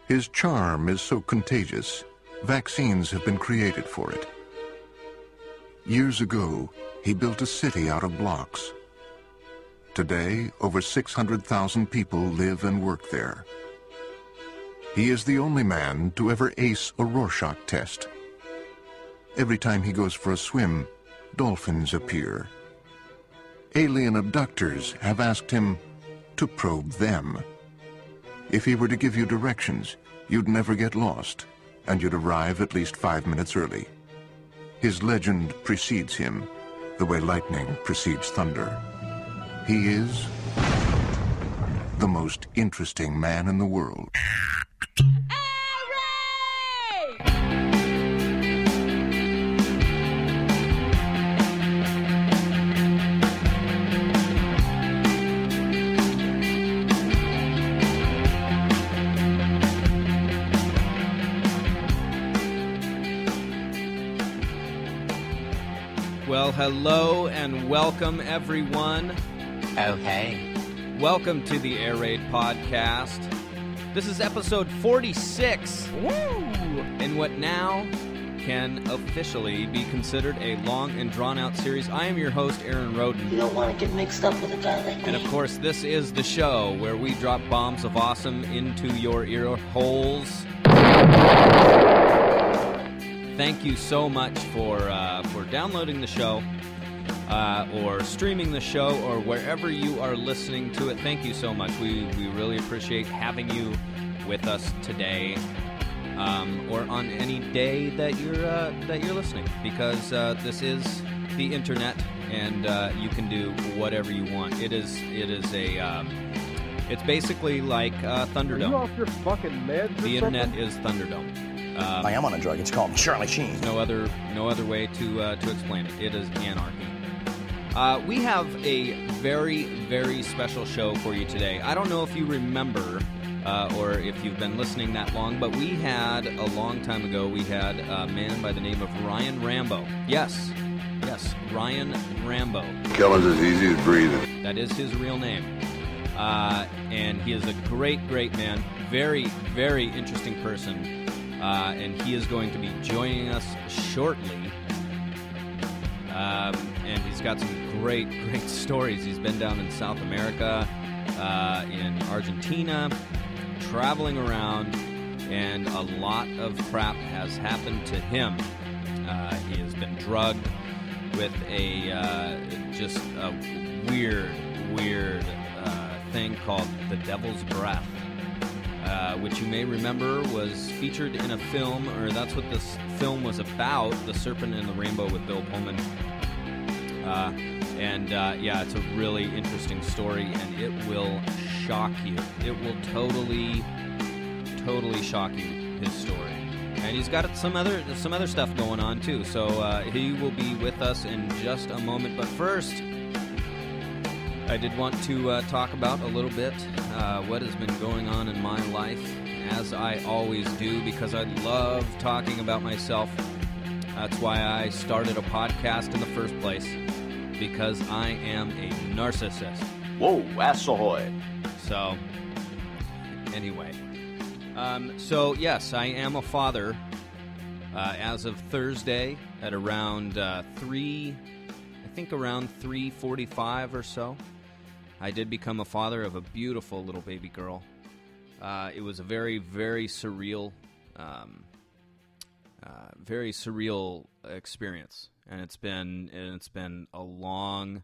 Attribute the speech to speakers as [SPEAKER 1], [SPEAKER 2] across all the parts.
[SPEAKER 1] His charm is so contagious, vaccines have been created for it. Years ago, he built a city out of blocks. Today, over 600,000 people live and work there. He is the only man to ever ace a Rorschach test. Every time he goes for a swim, dolphins appear. Alien abductors have asked him to probe them. If he were to give you directions, you'd never get lost, and you'd arrive at least 5 minutes early. His legend precedes him, the way lightning precedes thunder. He is the most interesting man in the world.
[SPEAKER 2] Well, hello and welcome, everyone.
[SPEAKER 3] Oh, hey.
[SPEAKER 2] Welcome to the Air Raid Podcast. This is episode 46.
[SPEAKER 3] Woo!
[SPEAKER 2] In what now can officially be considered a long and drawn-out series. I am your host, Aaron Roden.
[SPEAKER 4] You don't want to get mixed up with a guy like me.
[SPEAKER 2] And of course, this is the show where we drop bombs of awesome into your ear holes. Thank you so much for downloading the show, or streaming the show, or wherever you are listening to it. Thank you so much. We really appreciate having you with us today, or on any day that you're listening, because this is the internet, and you can do whatever you want. It's basically like Thunderdome.
[SPEAKER 5] Are you off your fucking meds or
[SPEAKER 2] The internet
[SPEAKER 5] something?
[SPEAKER 2] is Thunderdome.
[SPEAKER 3] I am on a drug. It's called Charlie Sheen.
[SPEAKER 2] No other way to explain it. It is anarchy. We have a very, very special show for you today. I don't know if you remember, or if you've been listening that long, but we had, a long time ago, we had a man by the name of Ryan Rambo. Yes, Ryan Rambo.
[SPEAKER 6] Killing's as easy as breathing.
[SPEAKER 2] That is his real name. And he is a great, great man. Very, very interesting person. And he is going to be joining us shortly. And he's got some great, great stories. He's been down in South America, in Argentina, traveling around, and a lot of crap has happened to him. He has been drugged with just a weird thing called the Devil's Breath. Which you may remember was featured in a film, or that's what this film was about, The Serpent and the Rainbow with Bill Pullman. It's a really interesting story, and it will shock you. It will totally shock you, his story. And he's got some other stuff going on, too, so he will be with us in just a moment. But first, I did want to talk about a little bit what has been going on in my life, as I always do, because I love talking about myself. That's why I started a podcast in the first place, because I am a narcissist.
[SPEAKER 3] Whoa, ass ahoy.
[SPEAKER 2] So, anyway. So, yes, I am a father as of Thursday at around 3:45 or so. I did become a father of a beautiful little baby girl. It was a very, very surreal, experience, and it's been a long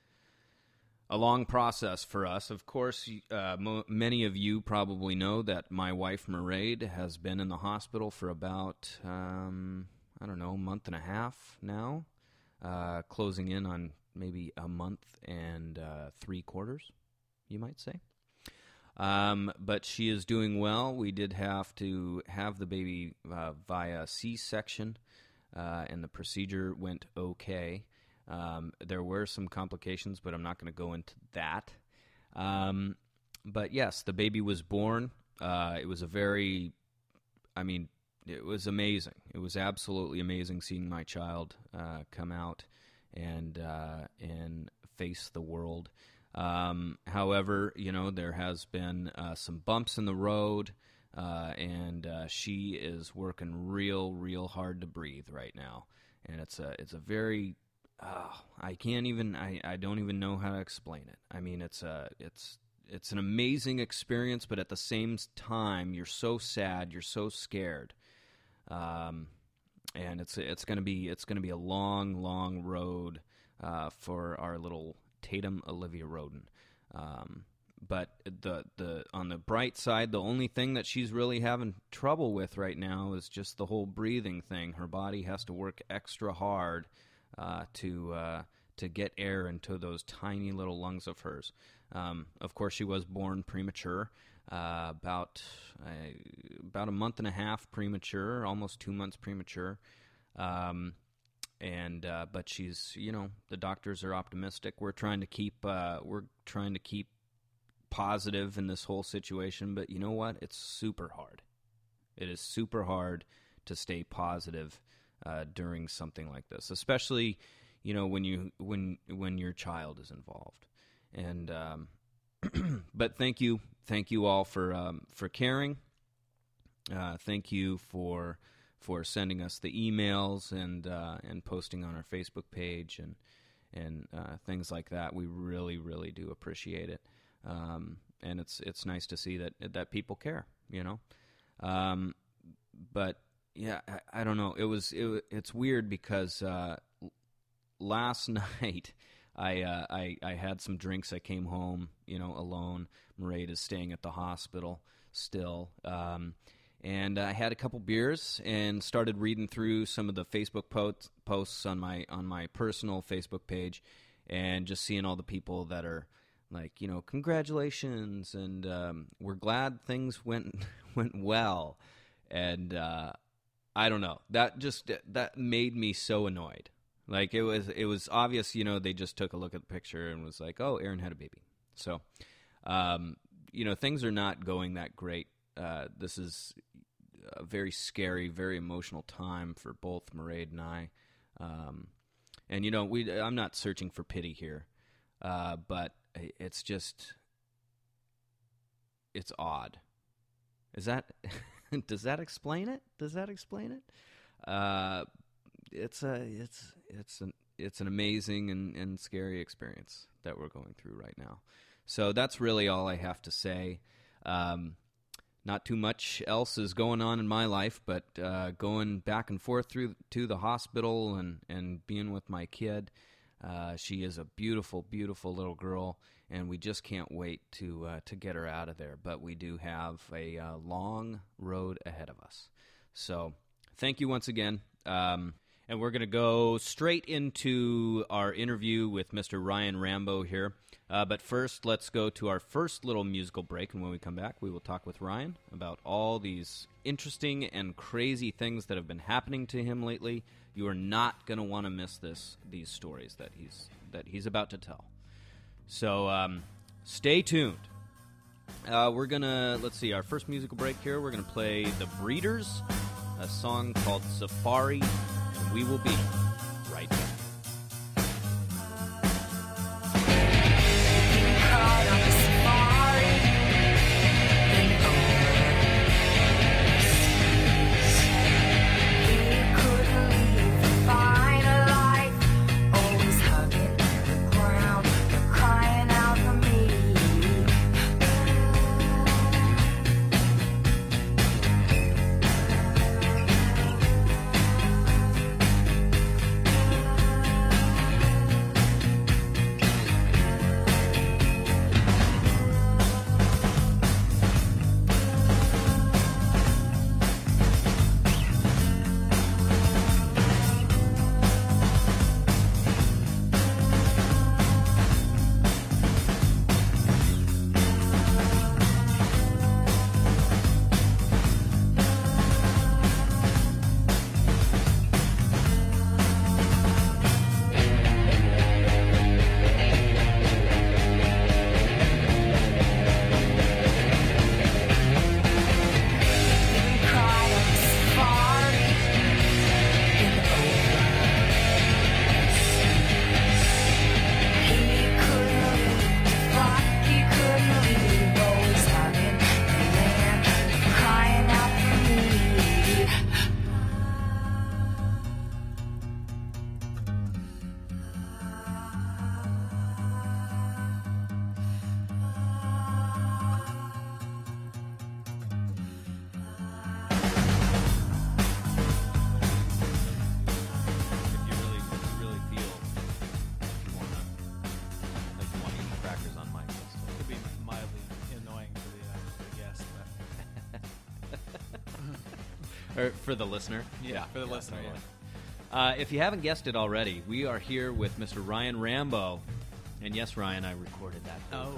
[SPEAKER 2] process for us. Of course, many of you probably know that my wife Mairead has been in the hospital for about a month and a half now, closing in on maybe a month and 3/4, you might say. But she is doing well. We did have to have the baby via C-section, and the procedure went okay. There were some complications, but I'm not going to go into that. But yes, the baby was born. It was it was amazing. It was absolutely amazing seeing my child come out and face the world. However, there has been some bumps in the road. and she is working real hard to breathe right now. And it's a very I don't even know how to explain it. I mean, it's an amazing experience, but at the same time, you're so sad, you're so scared, and it's gonna be a long road for our little Tatum Olivia Roden. But on the bright side, the only thing that she's really having trouble with right now is just the whole breathing thing. Her body has to work extra hard to get air into those tiny little lungs of hers. Of course, she was born premature, about a month and a half premature, almost 2 months premature. But she's, the doctors are optimistic. We're trying to keep positive in this whole situation, but you know what? It's super hard. It is super hard to stay positive during something like this, especially when your child is involved. And but thank you all for caring. Thank you for sending us the emails and posting on our Facebook page and things like that. We really do appreciate it. And it's nice to see that people care, but yeah, I don't know. It's weird because last night I had some drinks. I came home, alone. Mairead is staying at the hospital still, and I had a couple beers and started reading through some of the Facebook posts on my personal Facebook page, and just seeing all the people that are like, congratulations, and we're glad things went well, and I don't know, that made me so annoyed. Like it was obvious, they just took a look at the picture and was like, oh, Erin had a baby. So, things are not going that great. This is a very scary, very emotional time for both Mairead and I. And I'm not searching for pity here, but it's odd. Is that does that explain it? It's an amazing and scary experience that we're going through right now. So that's really all I have to say. Not too much else is going on in my life, but going back and forth to the hospital and being with my kid. She is a beautiful, beautiful little girl, and we just can't wait to get her out of there. But we do have a long road ahead of us. So thank you once again. And we're going to go straight into our interview with Mr. Ryan Rambo here. But first, let's go to our first little musical break, and when we come back, we will talk with Ryan about all these interesting and crazy things that have been happening to him lately. You are not going to want to miss these stories that he's about to tell. So stay tuned. We're going to, let's see, our first musical break here, we're going to play The Breeders, a song called Safari, and we will be right back. Or for the listener.
[SPEAKER 7] Yeah, for the listener,
[SPEAKER 2] totally.
[SPEAKER 7] yeah.
[SPEAKER 2] If you haven't guessed it already, we are here with Mr. Ryan Rambo. And yes, Ryan, I recorded that.
[SPEAKER 7] Oh,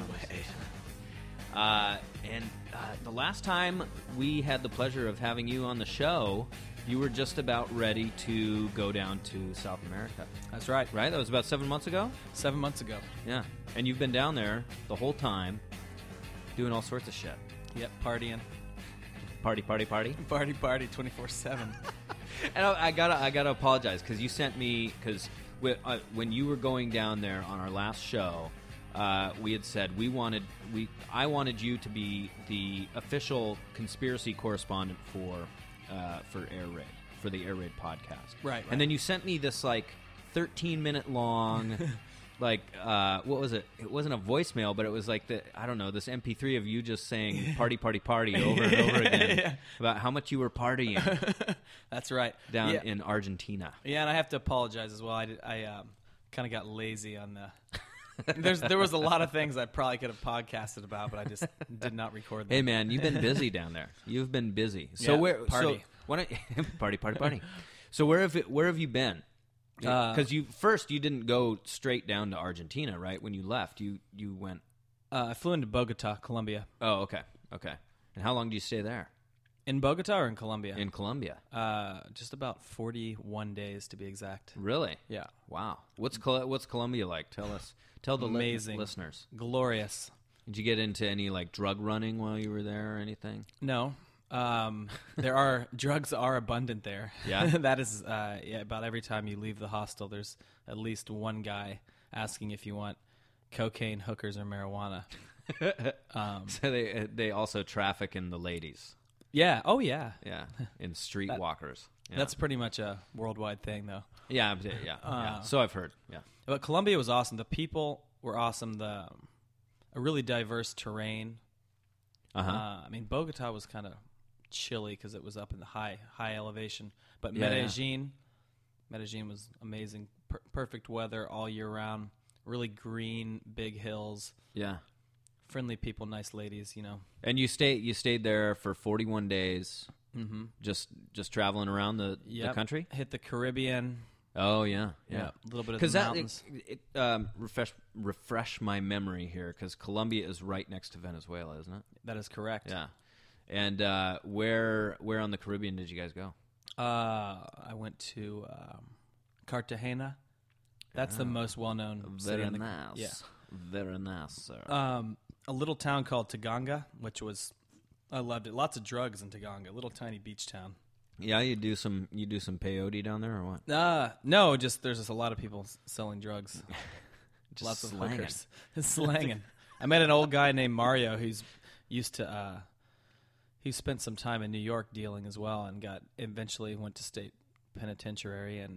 [SPEAKER 2] And the last time we had the pleasure of having you on the show, you were just about ready to go down to South America.
[SPEAKER 7] That's right.
[SPEAKER 2] Right? That was about 7 months ago?
[SPEAKER 7] 7 months ago.
[SPEAKER 2] Yeah. And you've been down there the whole time doing all sorts of shit.
[SPEAKER 7] Yep, partying.
[SPEAKER 2] Party.
[SPEAKER 7] Party 24/7.
[SPEAKER 2] And I gotta apologize because you sent me when you were going down there on our last show, we had said I wanted you to be the official conspiracy correspondent for Air Raid, for the Air Raid podcast.
[SPEAKER 7] Right.
[SPEAKER 2] And then you sent me this 13-minute long. What was it? It wasn't a voicemail, but it was this MP3 of you just saying party over and over again about how much you were partying.
[SPEAKER 7] That's right.
[SPEAKER 2] Down in Argentina.
[SPEAKER 7] Yeah, and I have to apologize as well. I kind of got lazy on the... there was a lot of things I probably could have podcasted about, but I just did not record them.
[SPEAKER 2] Hey, man, you've been busy down there. You've been busy. So
[SPEAKER 7] party.
[SPEAKER 2] Party. So where have you been? Because you didn't go straight down to Argentina, right? When you left, you went.
[SPEAKER 7] I flew into Bogota, Colombia.
[SPEAKER 2] Oh, okay. And how long do you stay there?
[SPEAKER 7] In Bogota or in Colombia?
[SPEAKER 2] In Colombia.
[SPEAKER 7] Just about 41 days to be exact.
[SPEAKER 2] Really?
[SPEAKER 7] Yeah.
[SPEAKER 2] Wow. What's Colombia like? Tell the
[SPEAKER 7] amazing
[SPEAKER 2] listeners.
[SPEAKER 7] Glorious.
[SPEAKER 2] Did you get into any drug running while you were there or anything?
[SPEAKER 7] No. Drugs are abundant there.
[SPEAKER 2] Yeah.
[SPEAKER 7] That is, about every time you leave the hostel, there's at least one guy asking if you want cocaine, hookers, or marijuana.
[SPEAKER 2] So they also traffic in the ladies.
[SPEAKER 7] Yeah. Oh, yeah.
[SPEAKER 2] Yeah. In streetwalkers. Yeah.
[SPEAKER 7] That's pretty much a worldwide thing, though.
[SPEAKER 2] Yeah. So I've heard. Yeah.
[SPEAKER 7] But Colombia was awesome. The people were awesome. A really diverse terrain. I mean, Bogota was kind of chilly because it was up in the high elevation. But Medellin was amazing. Perfect weather all year round. Really green, big hills.
[SPEAKER 2] Yeah.
[SPEAKER 7] Friendly people, nice ladies,
[SPEAKER 2] And you stayed there for 41 days.
[SPEAKER 7] Mm-hmm.
[SPEAKER 2] Just traveling around the country.
[SPEAKER 7] Hit the Caribbean.
[SPEAKER 2] Oh yeah.
[SPEAKER 7] A little bit of the mountains.
[SPEAKER 2] Refresh my memory here, because Colombia is right next to Venezuela, isn't it?
[SPEAKER 7] That is correct.
[SPEAKER 2] Yeah. And where on the Caribbean did you guys go?
[SPEAKER 7] I went to Cartagena. That's the most well-known city.
[SPEAKER 2] Very nice.
[SPEAKER 7] Yeah.
[SPEAKER 2] Very nice, sir.
[SPEAKER 7] A little town called Taganga, I loved it. Lots of drugs in Taganga. Little tiny beach town.
[SPEAKER 2] Yeah, you do some peyote down there or what?
[SPEAKER 7] No, there's just a lot of people selling drugs.
[SPEAKER 2] Just
[SPEAKER 7] lots of
[SPEAKER 2] slanging.
[SPEAKER 7] hookers. Slanging. I met an old guy named Mario who's used to he spent some time in New York dealing as well, and eventually went to state penitentiary, and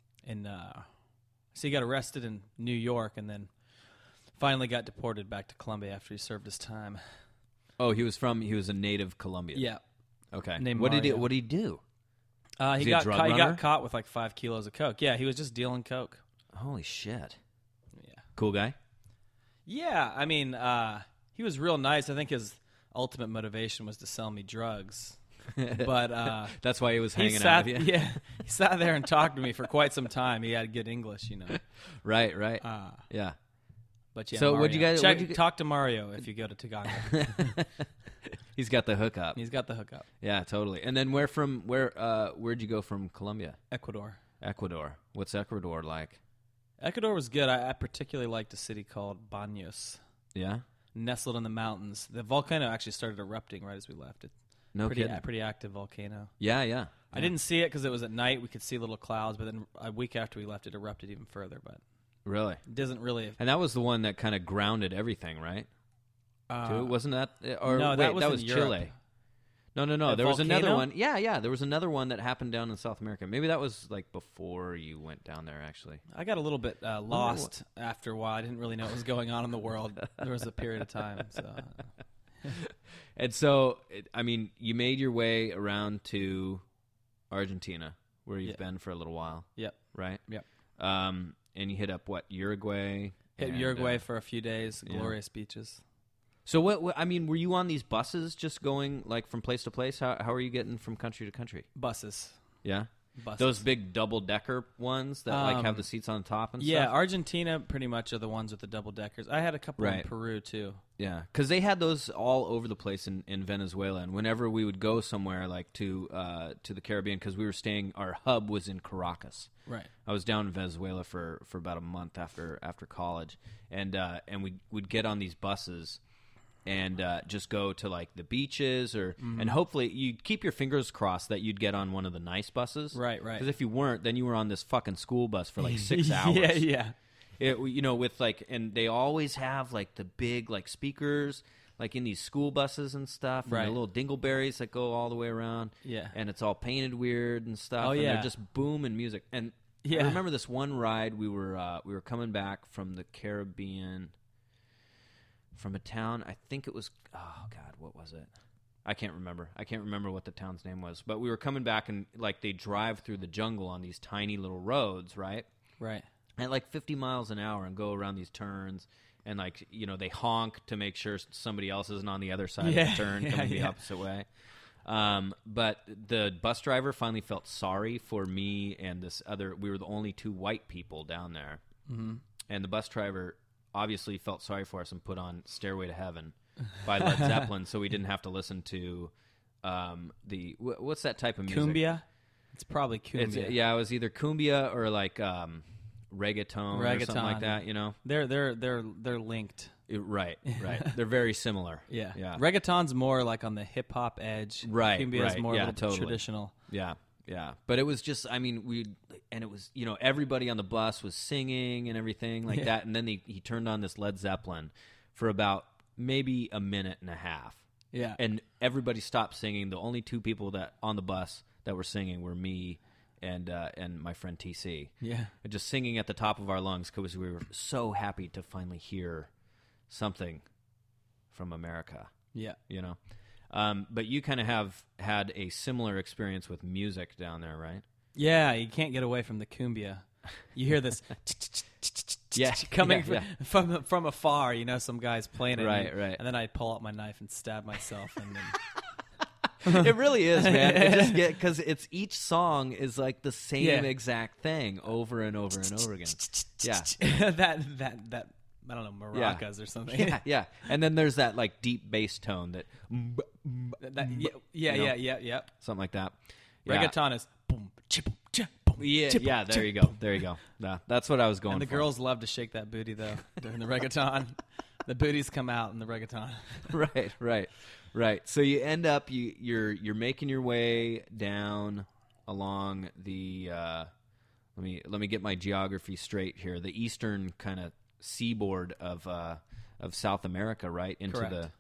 [SPEAKER 7] so he got arrested in New York, and then finally got deported back to Colombia after he served his time.
[SPEAKER 2] Oh, he was a native Colombian.
[SPEAKER 7] Yeah.
[SPEAKER 2] Okay.
[SPEAKER 7] Named
[SPEAKER 2] What
[SPEAKER 7] Mario.
[SPEAKER 2] did he do?
[SPEAKER 7] He
[SPEAKER 2] a drug runner?
[SPEAKER 7] got caught with 5 kilos of coke. Yeah, he was just dealing coke.
[SPEAKER 2] Holy shit.
[SPEAKER 7] Yeah.
[SPEAKER 2] Cool guy?
[SPEAKER 7] Yeah, I mean, he was real nice. I think his ultimate motivation was to sell me drugs. But
[SPEAKER 2] that's why he was hanging out with you?
[SPEAKER 7] Yeah, he sat there and talked to me for quite some time. He had good English,
[SPEAKER 2] Right. Yeah.
[SPEAKER 7] But yeah,
[SPEAKER 2] so
[SPEAKER 7] Mario. Talk to Mario if you go to Taganga.
[SPEAKER 2] He's got the hookup.
[SPEAKER 7] He's got the hookup.
[SPEAKER 2] Yeah, totally. And then where'd you go from Colombia?
[SPEAKER 7] Ecuador.
[SPEAKER 2] What's Ecuador like?
[SPEAKER 7] Ecuador was good. I particularly liked a city called Baños.
[SPEAKER 2] Yeah?
[SPEAKER 7] Nestled in the mountains. The volcano actually started erupting right as we left. Pretty active volcano.
[SPEAKER 2] Yeah.
[SPEAKER 7] I didn't see it because it was at night. We could see little clouds, but then a week after we left, it erupted even further. But
[SPEAKER 2] really,
[SPEAKER 7] it doesn't really.
[SPEAKER 2] And that was the one that kind of grounded everything, right? Wasn't that? Or
[SPEAKER 7] no,
[SPEAKER 2] wait,
[SPEAKER 7] that was
[SPEAKER 2] Chile.
[SPEAKER 7] Europe.
[SPEAKER 2] No. There
[SPEAKER 7] volcano?
[SPEAKER 2] was another one. Yeah. There was another one that happened down in South America. Maybe that was before you went down there. Actually,
[SPEAKER 7] I got a little bit lost after a while. I didn't really know what was going on in the world. There was a period of time. So.
[SPEAKER 2] And so, you made your way around to Argentina, where you've been for a little while.
[SPEAKER 7] Yep.
[SPEAKER 2] Right?
[SPEAKER 7] Yep.
[SPEAKER 2] And you hit up, Uruguay?
[SPEAKER 7] Hit Uruguay for a few days. Glorious beaches.
[SPEAKER 2] So what? I mean, were you on these buses just going like from place to place? How are you getting from country to country?
[SPEAKER 7] Buses.
[SPEAKER 2] Yeah.
[SPEAKER 7] Buses.
[SPEAKER 2] Those big double-decker ones that like have the seats on top and
[SPEAKER 7] yeah,
[SPEAKER 2] stuff?
[SPEAKER 7] Argentina pretty much are the ones with the double-deckers. I had a couple in Peru, too.
[SPEAKER 2] Yeah, because they had those all over the place in Venezuela. And whenever we would go somewhere like to the Caribbean, because we were staying, our hub was in Caracas.
[SPEAKER 7] Right.
[SPEAKER 2] I was down in Venezuela for about a month after college. And we would get on these buses and just go to like the beaches and hopefully you'd keep your fingers crossed that you'd get on one of the nice buses.
[SPEAKER 7] Right.
[SPEAKER 2] Because if you weren't, then you were on this fucking school bus for like 6 hours.
[SPEAKER 7] Yeah.
[SPEAKER 2] It, with like, and they always have like the big like speakers like in these school buses and stuff, and the little dingleberries that go all the way around.
[SPEAKER 7] Yeah.
[SPEAKER 2] And it's all painted weird and stuff.
[SPEAKER 7] Oh,
[SPEAKER 2] and
[SPEAKER 7] yeah.
[SPEAKER 2] they're just booming music. And I remember this one ride, we were coming back from the Caribbean, from a town, I think it was, oh God, what was it? I can't remember. I can't remember what the town's name was. But we were coming back and like they drive through the jungle on these tiny little roads, right?
[SPEAKER 7] Right.
[SPEAKER 2] At like 50 miles an hour and go around these turns and like, they honk to make sure somebody else isn't on the other side of the turn coming the opposite way. But the bus driver finally felt sorry for me and this other, we were the only 2 white people down there. Mm-hmm. And the bus driver obviously felt sorry for us and put on Stairway to Heaven by Led Zeppelin so we didn't have to listen to what's that type of music?
[SPEAKER 7] Cumbia? It's probably cumbia.
[SPEAKER 2] It was either cumbia or like reggaeton or something like that,
[SPEAKER 7] They're linked.
[SPEAKER 2] Right. They're very similar.
[SPEAKER 7] Yeah. Reggaeton's more like on the hip-hop edge.
[SPEAKER 2] Right,
[SPEAKER 7] Cumbia's more
[SPEAKER 2] totally.
[SPEAKER 7] traditional.
[SPEAKER 2] Yeah. But it was just, I mean, it was, everybody on the bus was singing and everything like that. And then he turned on this Led Zeppelin for about maybe a minute and a half.
[SPEAKER 7] Yeah.
[SPEAKER 2] And everybody stopped singing. The only 2 people that on the bus that were singing were me and my friend TC.
[SPEAKER 7] Yeah.
[SPEAKER 2] Just singing at the top of our lungs because we were so happy to finally hear something from America.
[SPEAKER 7] Yeah.
[SPEAKER 2] But you kind of have had a similar experience with music down there, right?
[SPEAKER 7] Yeah, you can't get away from the cumbia. You hear this coming from afar, some guys playing it.
[SPEAKER 2] Right.
[SPEAKER 7] And then I'd pull out my knife and stab myself. And
[SPEAKER 2] then it really is, man. It just because it's each song is like the same exact thing over and over and over again. Yeah.
[SPEAKER 7] that I don't know, maracas or something.
[SPEAKER 2] Yeah. And then there's that like deep bass tone that something like that.
[SPEAKER 7] Reggaeton is boom, chip, boom.
[SPEAKER 2] Yeah, there you go. Yeah, that's what I was going for.
[SPEAKER 7] And the girls love to shake that booty though during the reggaeton. The booties come out in the reggaeton. Right.
[SPEAKER 2] So you end up you're making your way down along the let me get my geography straight here. The eastern kind of seaboard of South America, right into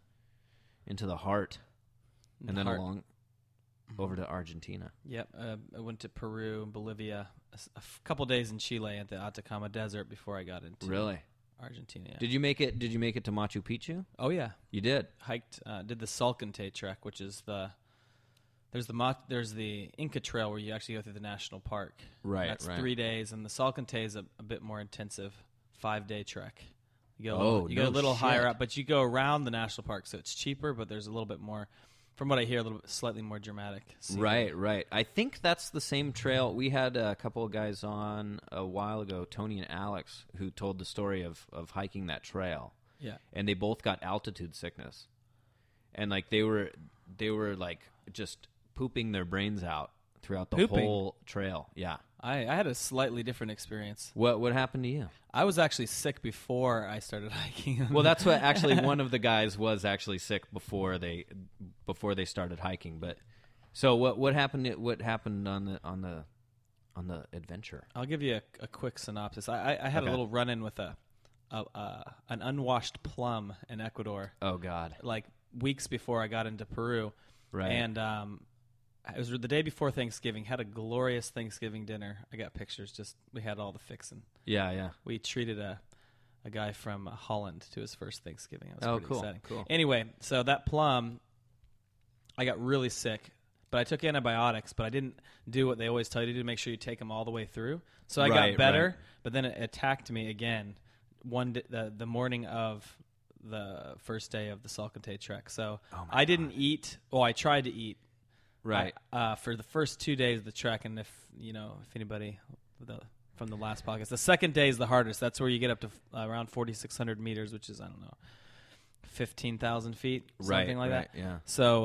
[SPEAKER 2] the heart, and then along over to Argentina.
[SPEAKER 7] Yep, I went to Peru, Bolivia, a couple days in Chile at the Atacama Desert before I got into Argentina. Yeah.
[SPEAKER 2] Did you make it to Machu Picchu?
[SPEAKER 7] Oh yeah,
[SPEAKER 2] you did.
[SPEAKER 7] Hiked, did the Salcantay trek, which is there's the Inca Trail where you actually go through the national park.
[SPEAKER 2] Right,
[SPEAKER 7] that's
[SPEAKER 2] right.
[SPEAKER 7] 3 days, and the Salcantay is a bit more intensive, 5-day trek. You go a little higher up, but you go around the national park, so it's cheaper, but there's a little bit more. From what I hear, a little bit slightly more dramatic.
[SPEAKER 2] Right. I think that's the same trail. We had a couple of guys on a while ago, Tony and Alex, who told the story of hiking that trail.
[SPEAKER 7] Yeah.
[SPEAKER 2] And they both got altitude sickness. And like they were like just pooping their brains out throughout the whole trail. Yeah.
[SPEAKER 7] I had a slightly different experience.
[SPEAKER 2] What happened to you?
[SPEAKER 7] I was actually sick before I started hiking.
[SPEAKER 2] Well, that's what actually one of the guys was actually sick before they started hiking. But so what happened? What happened on the adventure?
[SPEAKER 7] I'll give you a quick synopsis. I had a little run-in with an unwashed plum in Ecuador.
[SPEAKER 2] Oh God!
[SPEAKER 7] Like weeks before I got into Peru,
[SPEAKER 2] right?
[SPEAKER 7] And it was the day before Thanksgiving. Had a glorious Thanksgiving dinner. I got pictures. We had all the fixin'.
[SPEAKER 2] Yeah.
[SPEAKER 7] We treated a guy from Holland to his first Thanksgiving. It was pretty exciting.
[SPEAKER 2] Cool.
[SPEAKER 7] Anyway, so that plum, I got really sick, but I took antibiotics, but I didn't do what they always tell you to do, make sure you take them all the way through. So I got better, but then it attacked me again the morning of the first day of the Salcantay trek. So I didn't eat. Well, I tried to eat.
[SPEAKER 2] Right.
[SPEAKER 7] For the first 2 days of the trek, and if anybody from the last podcast, the second day is the hardest. That's where you get up to around 4,600 meters, which is, I don't know, 15,000 feet, something like that.
[SPEAKER 2] Yeah.
[SPEAKER 7] So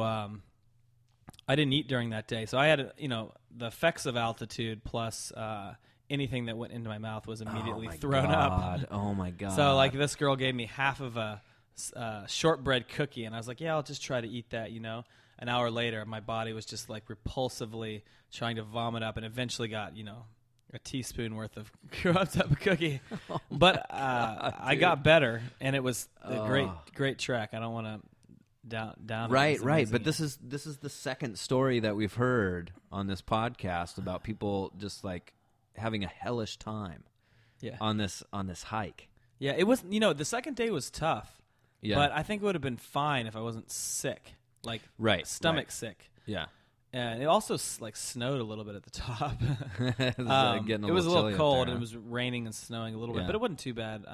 [SPEAKER 7] I didn't eat during that day. So I had, the effects of altitude plus anything that went into my mouth was immediately thrown up.
[SPEAKER 2] Oh my God.
[SPEAKER 7] So like this girl gave me half of a shortbread cookie, and I was like, yeah, I'll just try to eat that, An hour later, my body was just like repulsively trying to vomit up, and eventually got, a teaspoon worth of type of cookie. But I got better, and it was a great trek. I don't want to down.
[SPEAKER 2] Right. But this is the second story that we've heard on this podcast about people just like having a hellish time.
[SPEAKER 7] Yeah.
[SPEAKER 2] On this hike.
[SPEAKER 7] Yeah, it was. The second day was tough.
[SPEAKER 2] Yeah.
[SPEAKER 7] But I think it would have been fine if I wasn't sick, like stomach sick.
[SPEAKER 2] Yeah.
[SPEAKER 7] And it also snowed a little bit at the top.
[SPEAKER 2] It
[SPEAKER 7] was a little cold, and it was raining and snowing a little bit, but it wasn't too bad.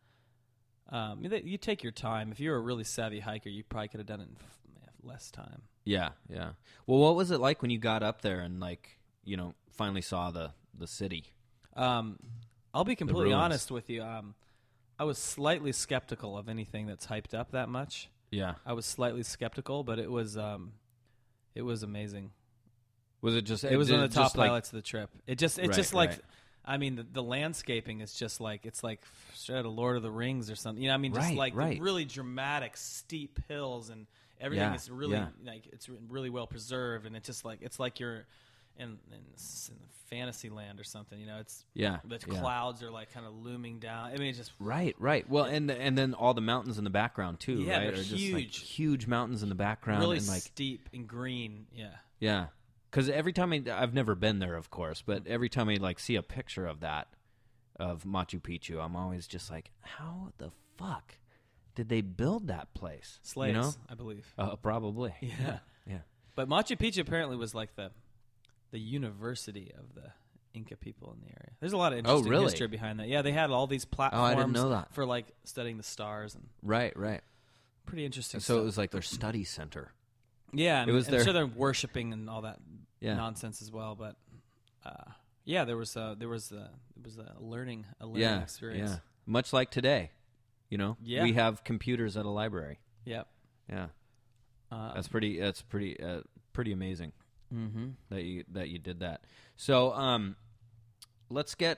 [SPEAKER 7] You take your time. If you're a really savvy hiker, you probably could have done it in less time.
[SPEAKER 2] Yeah. Well, what was it like when you got up there and finally saw the city?
[SPEAKER 7] I'll be completely honest with you. I was slightly skeptical of anything that's hyped up that much.
[SPEAKER 2] Yeah.
[SPEAKER 7] I was slightly skeptical, but it was amazing.
[SPEAKER 2] Was it just?
[SPEAKER 7] It was one of the top highlights of the trip.
[SPEAKER 2] Right.
[SPEAKER 7] I mean, the landscaping is just like it's like straight out of Lord of the Rings or something. The really dramatic steep hills, and everything is really it's really well preserved, and it's just like it's like you're in fantasy land or something. The clouds are like kind of looming down. I mean, it's just
[SPEAKER 2] right. Well, and then all the mountains in the background too.
[SPEAKER 7] Yeah,
[SPEAKER 2] right?
[SPEAKER 7] they're huge,
[SPEAKER 2] just huge mountains in the background,
[SPEAKER 7] really
[SPEAKER 2] and
[SPEAKER 7] steep and green.
[SPEAKER 2] Yeah. Because every time I've never been there, of course, but every time I see a picture of Machu Picchu, I'm always just like, how the fuck did they build that place?
[SPEAKER 7] Slaves, I believe.
[SPEAKER 2] Probably.
[SPEAKER 7] Yeah.
[SPEAKER 2] Yeah.
[SPEAKER 7] But Machu Picchu apparently was like the university of the Inca people in the area. There's a lot of interesting history behind that. Yeah, they had all these platforms
[SPEAKER 2] I didn't know that.
[SPEAKER 7] for studying the stars and
[SPEAKER 2] Right.
[SPEAKER 7] pretty interesting
[SPEAKER 2] So
[SPEAKER 7] stuff.
[SPEAKER 2] it was like their study center.
[SPEAKER 7] Yeah, and
[SPEAKER 2] it was
[SPEAKER 7] I'm sure they're worshiping and all that nonsense as well. But there was a learning experience.
[SPEAKER 2] Yeah, much like today.
[SPEAKER 7] Yeah.
[SPEAKER 2] We have computers at a library.
[SPEAKER 7] Yep.
[SPEAKER 2] Yeah, that's pretty amazing.
[SPEAKER 7] Mm-hmm.
[SPEAKER 2] That you did that. So let's get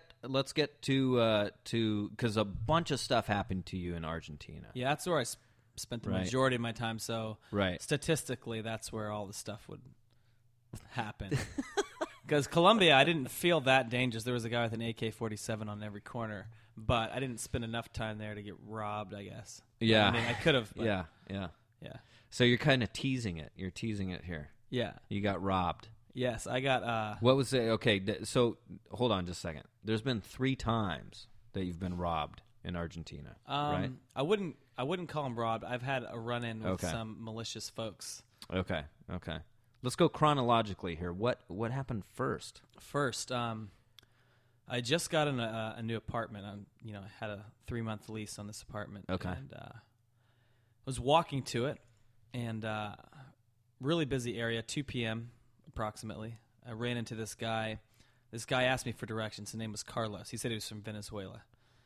[SPEAKER 2] to because a bunch of stuff happened to you in Argentina.
[SPEAKER 7] Yeah, that's where I spent the majority of my time. So statistically, that's where all the stuff would happen. Because Colombia, I didn't feel that dangerous. There was a guy with an AK-47 on every corner, but I didn't spend enough time there to get robbed, I guess.
[SPEAKER 2] Yeah.
[SPEAKER 7] I mean, I could have.
[SPEAKER 2] Yeah. So you're kind of teasing it. You're teasing it here.
[SPEAKER 7] Yeah.
[SPEAKER 2] You got robbed.
[SPEAKER 7] Yes, I got...
[SPEAKER 2] What was it? Okay, so hold on just a second. There's been 3 times that you've been robbed in Argentina, right?
[SPEAKER 7] I wouldn't call them robbed. I've had a run-in with some malicious folks.
[SPEAKER 2] Okay. Let's go chronologically here. What happened first?
[SPEAKER 7] First, I just got a new apartment. I had a 3-month lease on this apartment.
[SPEAKER 2] Okay.
[SPEAKER 7] And was walking to it, and really busy area, 2 p.m. approximately. I ran into this guy. This guy asked me for directions. His name was Carlos. He said he was from Venezuela.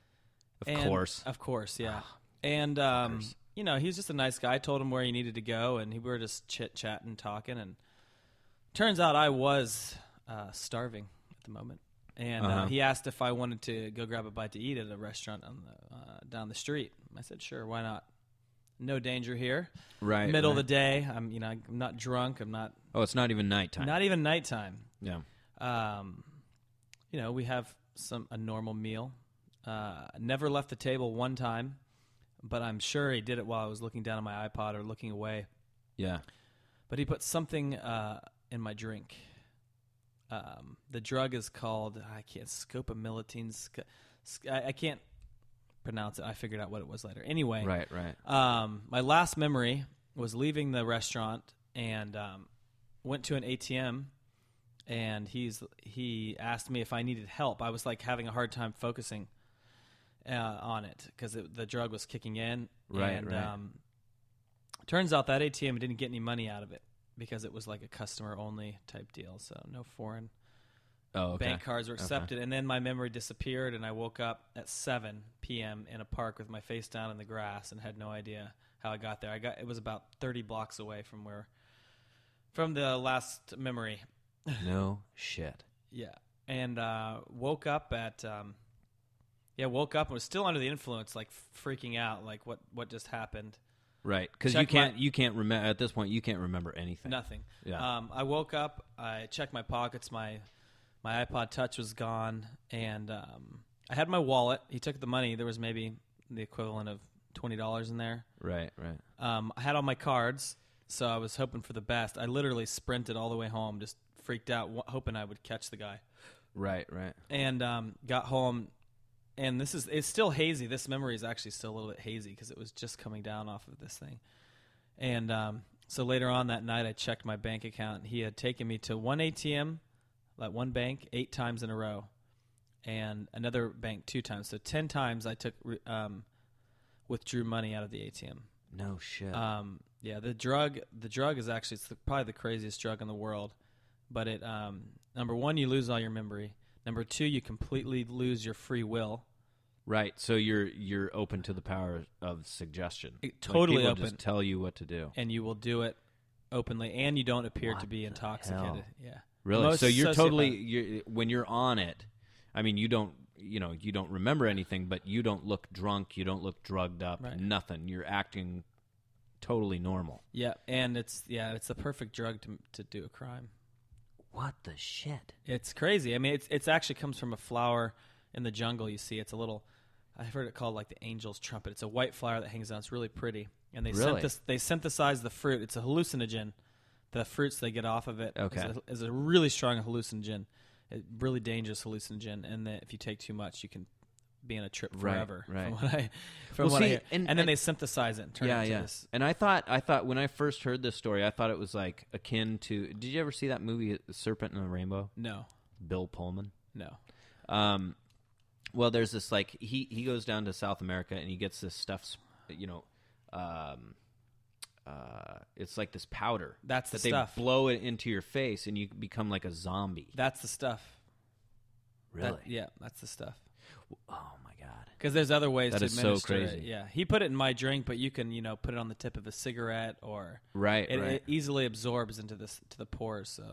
[SPEAKER 7] Of course, yeah. And he was just a nice guy. I told him where he needed to go, and we were just chit-chatting, talking, and turns out I was starving at the moment. And he asked if I wanted to go grab a bite to eat at a restaurant on down the street. I said, sure, why not? No danger here.
[SPEAKER 2] Right.
[SPEAKER 7] Middle of the day. I'm not drunk. I'm not.
[SPEAKER 2] Oh, it's not even nighttime.
[SPEAKER 7] Not even nighttime.
[SPEAKER 2] Yeah.
[SPEAKER 7] We have a normal meal. Never left the table one time, but I'm sure he did it while I was looking down at my iPod or looking away.
[SPEAKER 2] Yeah.
[SPEAKER 7] But he put something in my drink. The drug is called scopamycin. I can't pronounce it. I figured out what it was later. Anyway.
[SPEAKER 2] Right.
[SPEAKER 7] My last memory was leaving the restaurant and went to an ATM, and he asked me if I needed help. I was having a hard time focusing, on it because the drug was kicking in.
[SPEAKER 2] Right,
[SPEAKER 7] and
[SPEAKER 2] right.
[SPEAKER 7] turns out that ATM didn't get any money out of it because it was like a customer-only type deal, so no foreign bank cards were accepted. And then my memory disappeared, and I woke up at 7 p.m. in a park with my face down in the grass and had no idea how I got there. It was about 30 blocks away from the last memory.
[SPEAKER 2] No shit.
[SPEAKER 7] Yeah, and woke up and was still under the influence, like freaking out, like what just happened.
[SPEAKER 2] Right, because you can't remember at this point. You can't remember anything.
[SPEAKER 7] Nothing.
[SPEAKER 2] Yeah.
[SPEAKER 7] I woke up. I checked my pockets. My iPod Touch was gone, and I had my wallet. He took the money. There was maybe the equivalent of $20 in there.
[SPEAKER 2] Right.
[SPEAKER 7] I had all my cards, so I was hoping for the best. I literally sprinted all the way home, just freaked out, hoping I would catch the guy.
[SPEAKER 2] Right.
[SPEAKER 7] And got home, and it's still hazy. This memory is actually still a little bit hazy because it was just coming down off of this thing. And so later on that night, I checked my bank account. He had taken me to one ATM, like one bank, 8 times in a row, and another bank 2 times. So 10 times I withdrew money out of the ATM.
[SPEAKER 2] No shit.
[SPEAKER 7] Yeah, the drug is actually probably the craziest drug in the world. But it number one, you lose all your memory. Number 2, you completely lose your free will.
[SPEAKER 2] Right. So you're open to the power of suggestion.
[SPEAKER 7] Totally
[SPEAKER 2] people
[SPEAKER 7] open.
[SPEAKER 2] Just tell you what to do,
[SPEAKER 7] and you will do it openly, and you don't appear to be intoxicated.
[SPEAKER 2] hell?
[SPEAKER 7] Yeah.
[SPEAKER 2] Really? So you're when you're on it. I mean, you don't remember anything, but you don't look drunk. You don't look drugged up.
[SPEAKER 7] Right.
[SPEAKER 2] Nothing. You're acting totally normal.
[SPEAKER 7] Yeah, and it's the perfect drug to do a crime.
[SPEAKER 2] What the shit?
[SPEAKER 7] It's crazy. I mean, it's actually comes from a flower in the jungle. You see, it's a little. I've heard it called like the angel's trumpet. It's a white flower that hangs down. It's really pretty, and they synthesize the fruit. It's a hallucinogen. The fruits they get off of it is a really strong hallucinogen, a really dangerous hallucinogen, and that if you take too much, you can be in a trip forever.
[SPEAKER 2] Right.
[SPEAKER 7] From what I hear. And then they synthesize it and turn it into this.
[SPEAKER 2] And I thought when I first heard this story, I thought it was like akin to. Did you ever see that movie, Serpent and the Rainbow?
[SPEAKER 7] No.
[SPEAKER 2] Bill Pullman.
[SPEAKER 7] No.
[SPEAKER 2] Well, there's this like he goes down to South America and he gets this stuff, it's like this powder.
[SPEAKER 7] That's the
[SPEAKER 2] that
[SPEAKER 7] stuff.
[SPEAKER 2] They blow it into your face and you become like a zombie.
[SPEAKER 7] That's the stuff.
[SPEAKER 2] Really?
[SPEAKER 7] That's the stuff.
[SPEAKER 2] Oh my god!
[SPEAKER 7] Because there's other ways to administer
[SPEAKER 2] so crazy.
[SPEAKER 7] it. Yeah, he put it in my drink, but you can put it on the tip of a cigarette or
[SPEAKER 2] it
[SPEAKER 7] easily absorbs into to the pores. So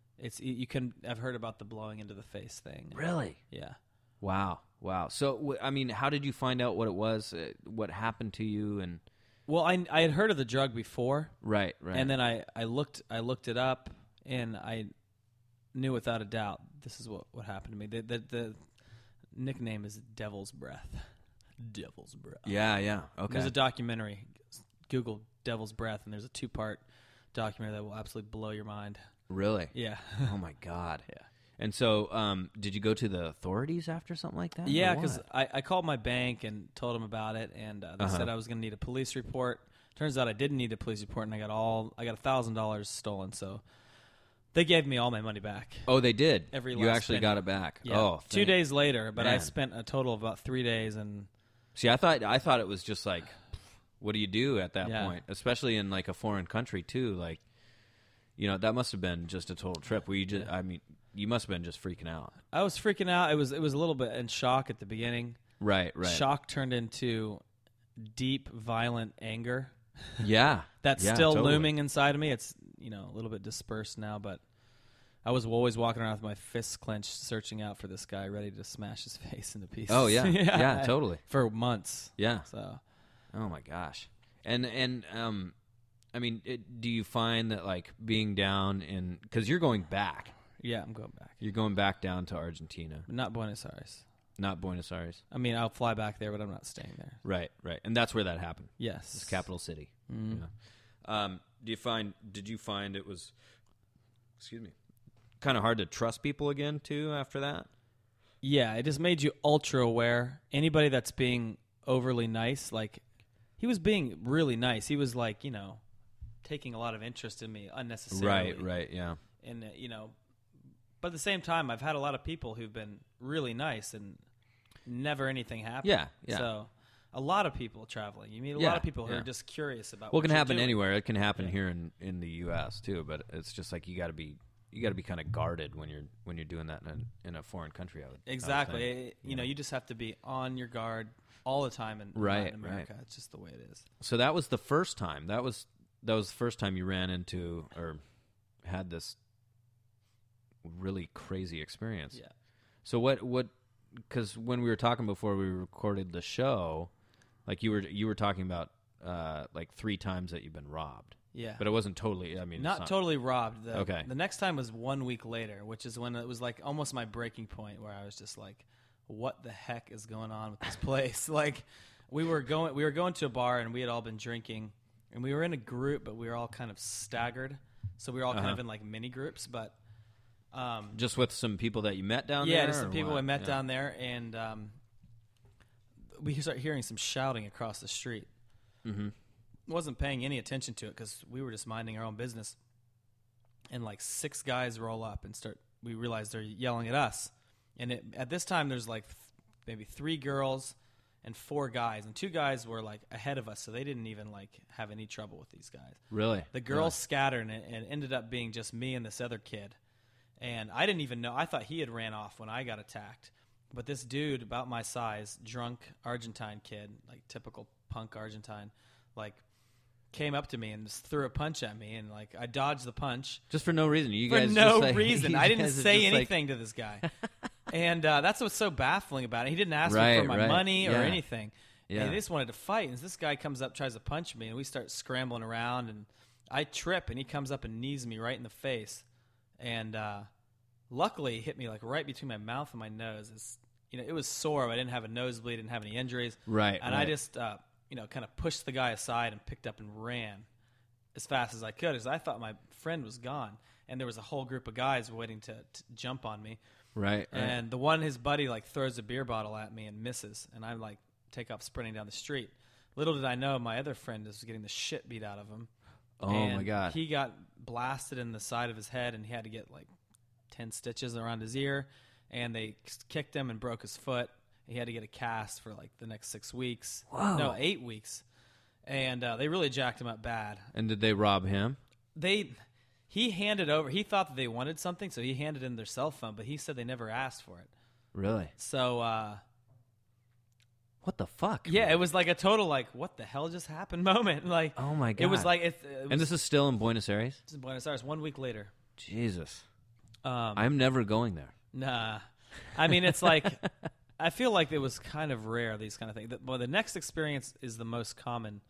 [SPEAKER 7] I've heard about the blowing into the face thing.
[SPEAKER 2] Really?
[SPEAKER 7] Yeah.
[SPEAKER 2] Wow. So I mean, how did you find out what it was? What happened to you? And
[SPEAKER 7] well, I had heard of the drug before.
[SPEAKER 2] Right.
[SPEAKER 7] And then I looked it up, and I knew without a doubt this is what happened to me. The nickname is Devil's Breath. Devil's Breath.
[SPEAKER 2] Yeah. Okay.
[SPEAKER 7] There's a documentary. Google Devil's Breath, and there's a 2-part documentary that will absolutely blow your mind.
[SPEAKER 2] Really?
[SPEAKER 7] Yeah.
[SPEAKER 2] Oh my god.
[SPEAKER 7] Yeah.
[SPEAKER 2] And so, did you go to the authorities after something like that?
[SPEAKER 7] Yeah, because I called my bank and told them about it, and they said I was going to need a police report. Turns out I didn't need a police report, and I got $1,000 stolen. So they gave me all my money back.
[SPEAKER 2] Oh, they did.
[SPEAKER 7] You
[SPEAKER 2] actually got it back.
[SPEAKER 7] Yeah.
[SPEAKER 2] Oh,
[SPEAKER 7] 2 days later, but
[SPEAKER 2] Man.
[SPEAKER 7] I spent a total of about 3 days. And
[SPEAKER 2] see, I thought it was just like, what do you do at that
[SPEAKER 7] Yeah.
[SPEAKER 2] point, especially in like a foreign country too? Like, that must have been just a total trip. Where you just, you must have been just freaking out.
[SPEAKER 7] I was freaking out. It was a little bit in shock at the beginning.
[SPEAKER 2] Right.
[SPEAKER 7] Shock turned into deep, violent anger.
[SPEAKER 2] Yeah.
[SPEAKER 7] That's
[SPEAKER 2] Yeah,
[SPEAKER 7] still
[SPEAKER 2] totally.
[SPEAKER 7] looming inside of me. It's a little bit dispersed now, but I was always walking around with my fists clenched, searching out for this guy, ready to smash his face into pieces.
[SPEAKER 2] Oh yeah. Yeah, totally.
[SPEAKER 7] For months.
[SPEAKER 2] Yeah.
[SPEAKER 7] So.
[SPEAKER 2] Oh my gosh. And I mean, do you find that like being down in, because you're going back?
[SPEAKER 7] Yeah, I'm going back.
[SPEAKER 2] You're going back down to Argentina,
[SPEAKER 7] But not Buenos Aires.
[SPEAKER 2] not Buenos Aires.
[SPEAKER 7] I mean, I'll fly back there, but I'm not staying there.
[SPEAKER 2] Right. And that's where that happened.
[SPEAKER 7] Yes.
[SPEAKER 2] It's capital city.
[SPEAKER 7] Mm-hmm.
[SPEAKER 2] Yeah. Did you find it was, kind of hard to trust people again too after that?
[SPEAKER 7] Yeah, it just made you ultra aware. Anybody that's being overly nice, like he was being really nice. He was like, taking a lot of interest in me unnecessarily.
[SPEAKER 2] Right. Yeah.
[SPEAKER 7] And but at the same time, I've had a lot of people who've been really nice and never anything happened.
[SPEAKER 2] Yeah, yeah.
[SPEAKER 7] So a lot of people traveling. You meet a
[SPEAKER 2] Yeah,
[SPEAKER 7] lot of people who
[SPEAKER 2] yeah.
[SPEAKER 7] are just curious about.
[SPEAKER 2] Well, it
[SPEAKER 7] what
[SPEAKER 2] can
[SPEAKER 7] you're
[SPEAKER 2] happen
[SPEAKER 7] doing.
[SPEAKER 2] anywhere. It can happen here in the U.S. too. But it's just like you got to be kind of guarded when you're doing that in a foreign country. I would
[SPEAKER 7] Exactly.
[SPEAKER 2] think,
[SPEAKER 7] You know, you just have to be on your guard all the time in
[SPEAKER 2] Right,
[SPEAKER 7] Latin America.
[SPEAKER 2] right.
[SPEAKER 7] It's just the way it is.
[SPEAKER 2] So that was the first time. That was the first time you ran into or had this really crazy experience.
[SPEAKER 7] Yeah.
[SPEAKER 2] So what? Because when we were talking before we recorded the show, like you were talking about like 3 times that you've been robbed.
[SPEAKER 7] Yeah.
[SPEAKER 2] But it wasn't totally. I mean,
[SPEAKER 7] Not
[SPEAKER 2] it's
[SPEAKER 7] totally robbed.
[SPEAKER 2] Okay.
[SPEAKER 7] The next time was 1 week later, which is when it was like almost my breaking point where I was just like, what the heck is going on with this place? Like we were going to a bar and we had all been drinking and we were in a group, but we were all kind of staggered. So we were all kind of in like mini groups, but
[SPEAKER 2] just with some people that you met down there.
[SPEAKER 7] yeah, just some
[SPEAKER 2] or
[SPEAKER 7] people
[SPEAKER 2] what?
[SPEAKER 7] I met
[SPEAKER 2] Yeah.
[SPEAKER 7] down there, and we started hearing some shouting across the street.
[SPEAKER 2] Mm-hmm.
[SPEAKER 7] Wasn't paying any attention to it because we were just minding our own business. And like 6 guys roll up and we realize they're yelling at us. And at this time, there's like maybe 3 girls and 4 guys, and 2 guys were like ahead of us, so they didn't even like have any trouble with these guys.
[SPEAKER 2] Really?
[SPEAKER 7] The girls scattered, and it ended up being just me and this other kid. And I didn't even know. I thought he had ran off when I got attacked. But this dude, about my size, drunk Argentine kid, like typical punk Argentine, like came up to me and just threw a punch at me. And like I dodged the punch.
[SPEAKER 2] Just for no reason. You
[SPEAKER 7] For
[SPEAKER 2] guys
[SPEAKER 7] no
[SPEAKER 2] just, like,
[SPEAKER 7] reason.
[SPEAKER 2] you
[SPEAKER 7] I didn't
[SPEAKER 2] guys are
[SPEAKER 7] say
[SPEAKER 2] just, like-
[SPEAKER 7] anything to this guy. And that's what's so baffling about it. He didn't ask me
[SPEAKER 2] Right,
[SPEAKER 7] for my
[SPEAKER 2] right.
[SPEAKER 7] money or
[SPEAKER 2] Yeah.
[SPEAKER 7] anything.
[SPEAKER 2] Yeah.
[SPEAKER 7] And they just wanted to fight. And this guy comes up, tries to punch me, and we start scrambling around. And I trip, and he comes up and knees me right in the face. And luckily, he hit me like right between my mouth and my nose. It was sore. But I didn't have a nosebleed, didn't have any injuries.
[SPEAKER 2] Right,
[SPEAKER 7] And
[SPEAKER 2] right.
[SPEAKER 7] I just, kind of pushed the guy aside and picked up and ran as fast as I could because I thought my friend was gone. And there was a whole group of guys waiting to jump on me.
[SPEAKER 2] Right.
[SPEAKER 7] And his buddy like throws a beer bottle at me and misses, and I like take off sprinting down the street. Little did I know my other friend was getting the shit beat out of him.
[SPEAKER 2] Oh
[SPEAKER 7] And
[SPEAKER 2] my God.
[SPEAKER 7] He got blasted in the side of his head, and he had to get like 10 stitches around his ear, and they kicked him and broke his foot. He had to get a cast for like the next 6 weeks.
[SPEAKER 2] Whoa.
[SPEAKER 7] No, 8 weeks. And they really jacked him up bad.
[SPEAKER 2] And did they rob him?
[SPEAKER 7] He handed over. He thought that they wanted something, so he handed in their cell phone, but he said they never asked for it.
[SPEAKER 2] Really?
[SPEAKER 7] So,
[SPEAKER 2] What the fuck?
[SPEAKER 7] yeah,
[SPEAKER 2] man?
[SPEAKER 7] it was like a total like, what the hell just happened moment. Like,
[SPEAKER 2] Oh my
[SPEAKER 7] it was
[SPEAKER 2] God.
[SPEAKER 7] like, it was,
[SPEAKER 2] And this is still in Buenos Aires?
[SPEAKER 7] it's in Buenos Aires 1 week later.
[SPEAKER 2] Jesus.
[SPEAKER 7] Um,
[SPEAKER 2] I'm never going there.
[SPEAKER 7] Nah, I mean, it's like, I feel like it was kind of rare, these kind of things. Well, the next experience is the most common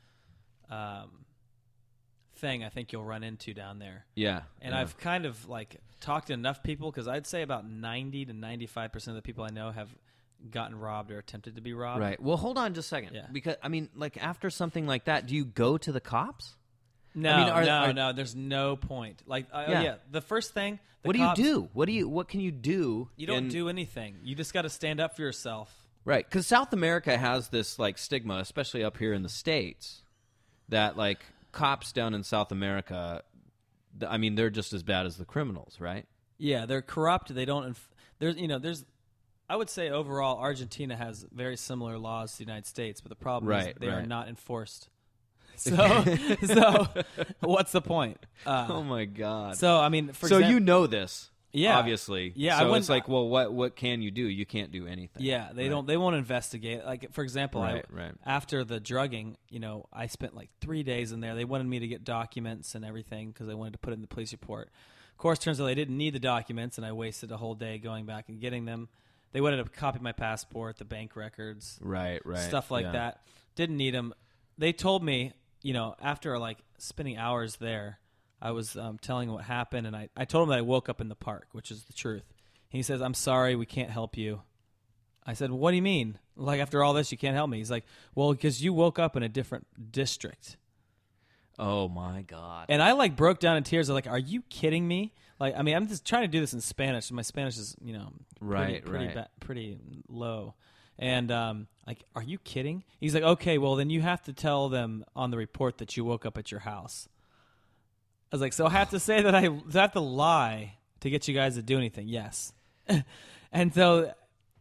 [SPEAKER 7] thing I think you'll run into down there.
[SPEAKER 2] Yeah.
[SPEAKER 7] And
[SPEAKER 2] yeah.
[SPEAKER 7] I've kind of like talked to enough people because I'd say about 90 to 95% of the people I know have gotten robbed or attempted to be robbed.
[SPEAKER 2] Right. Well, hold on just a second.
[SPEAKER 7] Yeah.
[SPEAKER 2] Because, I mean, like, after something like that, do you go to the cops?
[SPEAKER 7] No,
[SPEAKER 2] I mean,
[SPEAKER 7] no. There's no point. Like,
[SPEAKER 2] Yeah.
[SPEAKER 7] yeah, the first thing. The
[SPEAKER 2] What
[SPEAKER 7] cops,
[SPEAKER 2] do you do? What can you do?
[SPEAKER 7] You don't do anything. You just got to stand up for yourself.
[SPEAKER 2] Right. Because South America has this, like, stigma, especially up here in the States, that, like, cops down in South America, I mean, they're just as bad as the criminals, right?
[SPEAKER 7] Yeah, they're corrupt. They don't. There's. I would say overall, Argentina has very similar laws to the United States, but the problem is
[SPEAKER 2] Right,
[SPEAKER 7] they are
[SPEAKER 2] right.
[SPEAKER 7] not enforced. So what's the point?
[SPEAKER 2] Oh my God.
[SPEAKER 7] So I mean,
[SPEAKER 2] So you know this,
[SPEAKER 7] Yeah.
[SPEAKER 2] obviously.
[SPEAKER 7] Yeah, I
[SPEAKER 2] So
[SPEAKER 7] wouldn't-
[SPEAKER 2] it's like, well, what can you do? You can't do anything.
[SPEAKER 7] Yeah, they
[SPEAKER 2] Right.
[SPEAKER 7] don't. They won't investigate. Like for example,
[SPEAKER 2] Right, right.
[SPEAKER 7] after the drugging, I spent like 3 days in there. They wanted me to get documents and everything because they wanted to put it in the police report. Of course, turns out they didn't need the documents, and I wasted a whole day going back and getting them. They wanted to copy my passport, the bank records,
[SPEAKER 2] Right, right.
[SPEAKER 7] stuff like
[SPEAKER 2] yeah.
[SPEAKER 7] that. Didn't need them. They told me, after like spending hours there, I was telling what happened, and I told him that I woke up in the park, which is the truth. He says, "I'm sorry, we can't help you." I said, "What do you mean? Like after all this, you can't help me?" He's like, "Well, because you woke up in a different district."
[SPEAKER 2] Oh my God.
[SPEAKER 7] And I like broke down in tears. I was like, "Are you kidding me?" Like, I mean, I'm just trying to do this in Spanish. My Spanish is,
[SPEAKER 2] Right,
[SPEAKER 7] pretty,
[SPEAKER 2] right.
[SPEAKER 7] pretty low. And like, "Are you kidding?" He's like, "Okay, well then you have to tell them on the report that you woke up at your house." I was like, "So I have to say that I have to lie to get you guys to do anything?" Yes. And so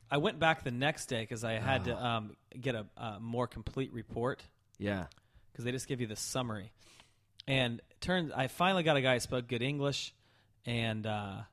[SPEAKER 7] I went back the next day because I had to get a more complete report.
[SPEAKER 8] Yeah.
[SPEAKER 7] Because they just give you the summary. And I finally got a guy who spoke good English, and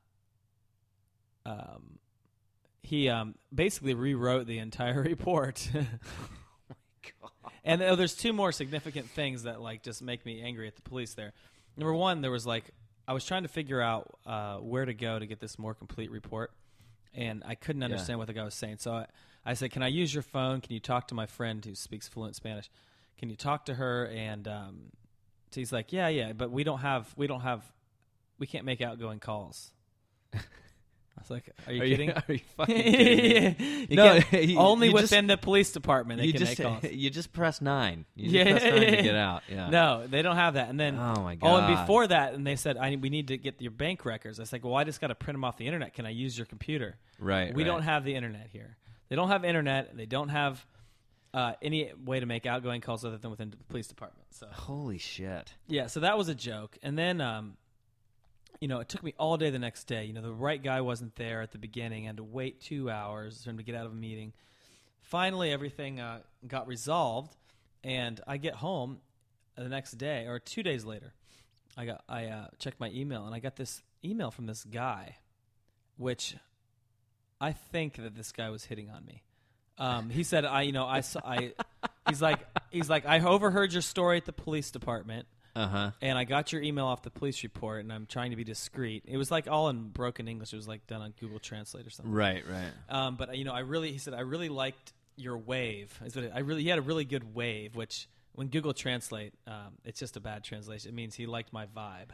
[SPEAKER 7] he basically rewrote the entire report. Oh my God. And there's two more significant things that like just make me angry at the police there. Number one, there was like I was trying to figure out where to go to get this more complete report, and I couldn't understand what the guy was saying. So I said, "Can I use your phone? Can you talk to my friend who speaks fluent Spanish? Can you talk to her?" And so he's like, "Yeah, but we can't make outgoing calls." I was like, "Are you kidding?
[SPEAKER 8] Are you fucking kidding?
[SPEAKER 7] Only within the police department they can make calls.
[SPEAKER 8] You just press 9. You just press 9 to get out. Yeah.
[SPEAKER 7] No, they don't have that. And then,
[SPEAKER 8] oh my God.
[SPEAKER 7] Oh, and before that, and they said, we need to get your bank records. I was like, well, I just got to print them off the internet. Can I use your computer?
[SPEAKER 8] Right.
[SPEAKER 7] We don't have the internet here. They don't have internet. They don't have any way to make outgoing calls other than within the police department. So
[SPEAKER 8] holy shit.
[SPEAKER 7] Yeah. So that was a joke. And then, it took me all day the next day. The right guy wasn't there at the beginning. I had to wait 2 hours for him to get out of a meeting. Finally, everything got resolved, and I get home the next day, or 2 days later. I checked my email, and I got this email from this guy, which I think that this guy was hitting on me. He said, he's like, I overheard your story at the police department. And I got your email off the police report, and I'm trying to be discreet. It was like all in broken English. It was like done on Google Translate or something.
[SPEAKER 8] Right.
[SPEAKER 7] But he said I really liked your wave. He had a really good wave, which when Google Translate, it's just a bad translation. It means he liked my vibe.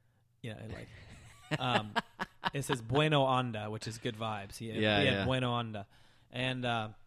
[SPEAKER 7] It says bueno onda, which is good vibes. He had bueno onda, and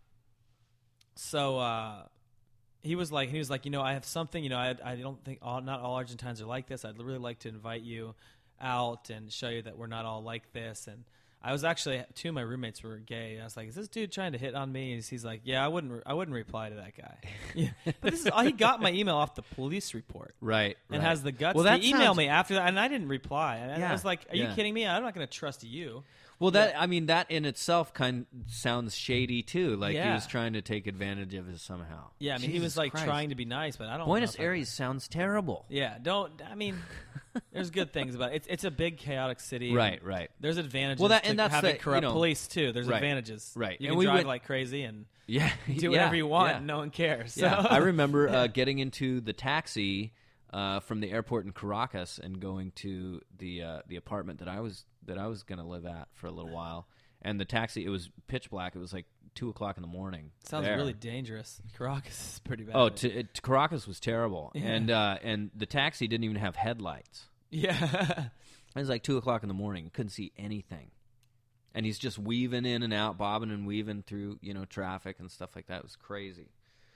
[SPEAKER 7] so. He was like, I have something, I don't think not all Argentines are like this. I'd really like to invite you out and show you that we're not all like this. And I was actually, 2 of my roommates were gay. I was like, is this dude trying to hit on me? And he's like, yeah, I wouldn't reply to that guy. Yeah. But this is he got my email off the police report.
[SPEAKER 8] Right.
[SPEAKER 7] And has the guts to email me after that. And I didn't reply. And I was like, are you kidding me? I'm not going to trust you.
[SPEAKER 8] Well, that in itself kind of sounds shady too. Like he was trying to take advantage of it somehow.
[SPEAKER 7] Yeah, he was like trying to be nice, but I don't.
[SPEAKER 8] Buenos Aires sounds terrible.
[SPEAKER 7] Yeah, there's good things about it. It's a big chaotic city.
[SPEAKER 8] Right.
[SPEAKER 7] There's advantages.
[SPEAKER 8] Well,
[SPEAKER 7] to having corrupt police too. There's advantages.
[SPEAKER 8] Right.
[SPEAKER 7] You can drive like crazy and do whatever you want. And no one cares. So.
[SPEAKER 8] Yeah. I remember getting into the taxi from the airport in Caracas and going to the apartment that I was going to live at for a little while. And the taxi, it was pitch black. It was like 2:00 in the morning.
[SPEAKER 7] Sounds really dangerous. Caracas is pretty bad.
[SPEAKER 8] Oh, Caracas was terrible. Yeah. And the taxi didn't even have headlights.
[SPEAKER 7] Yeah.
[SPEAKER 8] It was like 2:00 in the morning. You couldn't see anything. And he's just weaving in and out, bobbing and weaving through, traffic and stuff like that. It was crazy.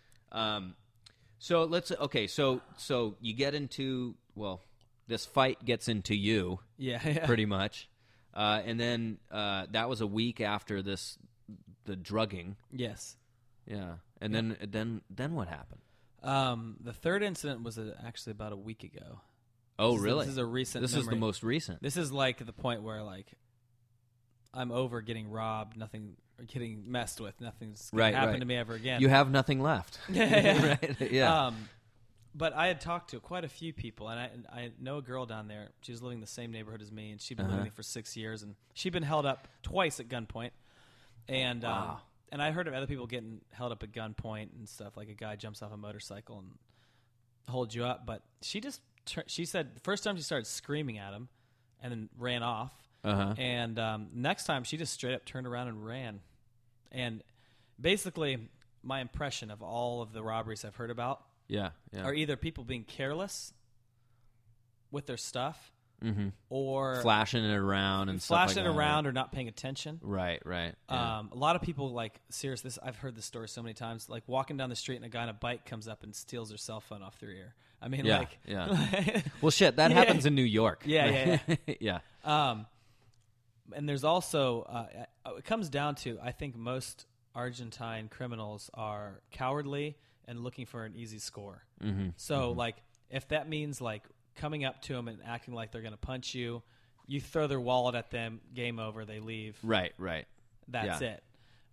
[SPEAKER 8] So so you get into, this fight gets into you.
[SPEAKER 7] Yeah.
[SPEAKER 8] Pretty much. And then that was a week after the drugging.
[SPEAKER 7] Yes.
[SPEAKER 8] Yeah. And then what happened?
[SPEAKER 7] The third incident was actually about a week ago.
[SPEAKER 8] Oh, really?
[SPEAKER 7] This is a recent
[SPEAKER 8] This
[SPEAKER 7] memory.
[SPEAKER 8] is the most recent.
[SPEAKER 7] This is like the point where like I'm over getting robbed, nothing getting messed with, nothing's going to happen to me ever again.
[SPEAKER 8] You have nothing left. Right? Yeah.
[SPEAKER 7] But I had talked to quite a few people, and I know a girl down there. She was living in the same neighborhood as me, and she'd been living there for 6 years, and she'd been held up twice at gunpoint. And and I heard of other people getting held up at gunpoint and stuff, like a guy jumps off a motorcycle and holds you up. But she said the first time she started screaming at him and then ran off. And next time she just straight up turned around and ran. And basically my impression of all of the robberies I've heard about are either people being careless with their stuff or
[SPEAKER 8] flashing it around and stuff like that.
[SPEAKER 7] Or not paying attention.
[SPEAKER 8] Right.
[SPEAKER 7] A lot of people, like, seriously, I've heard this story so many times, like walking down the street and a guy on a bike comes up and steals their cell phone off their ear. I mean,
[SPEAKER 8] well, shit, that happens in New York.
[SPEAKER 7] Yeah.
[SPEAKER 8] Yeah.
[SPEAKER 7] And there's also, it comes down to, I think most Argentine criminals are cowardly and looking for an easy score. So, like, if that means, like, coming up to them and acting like they're going to punch you, you throw their wallet at them, game over, they leave.
[SPEAKER 8] Right.
[SPEAKER 7] That's it.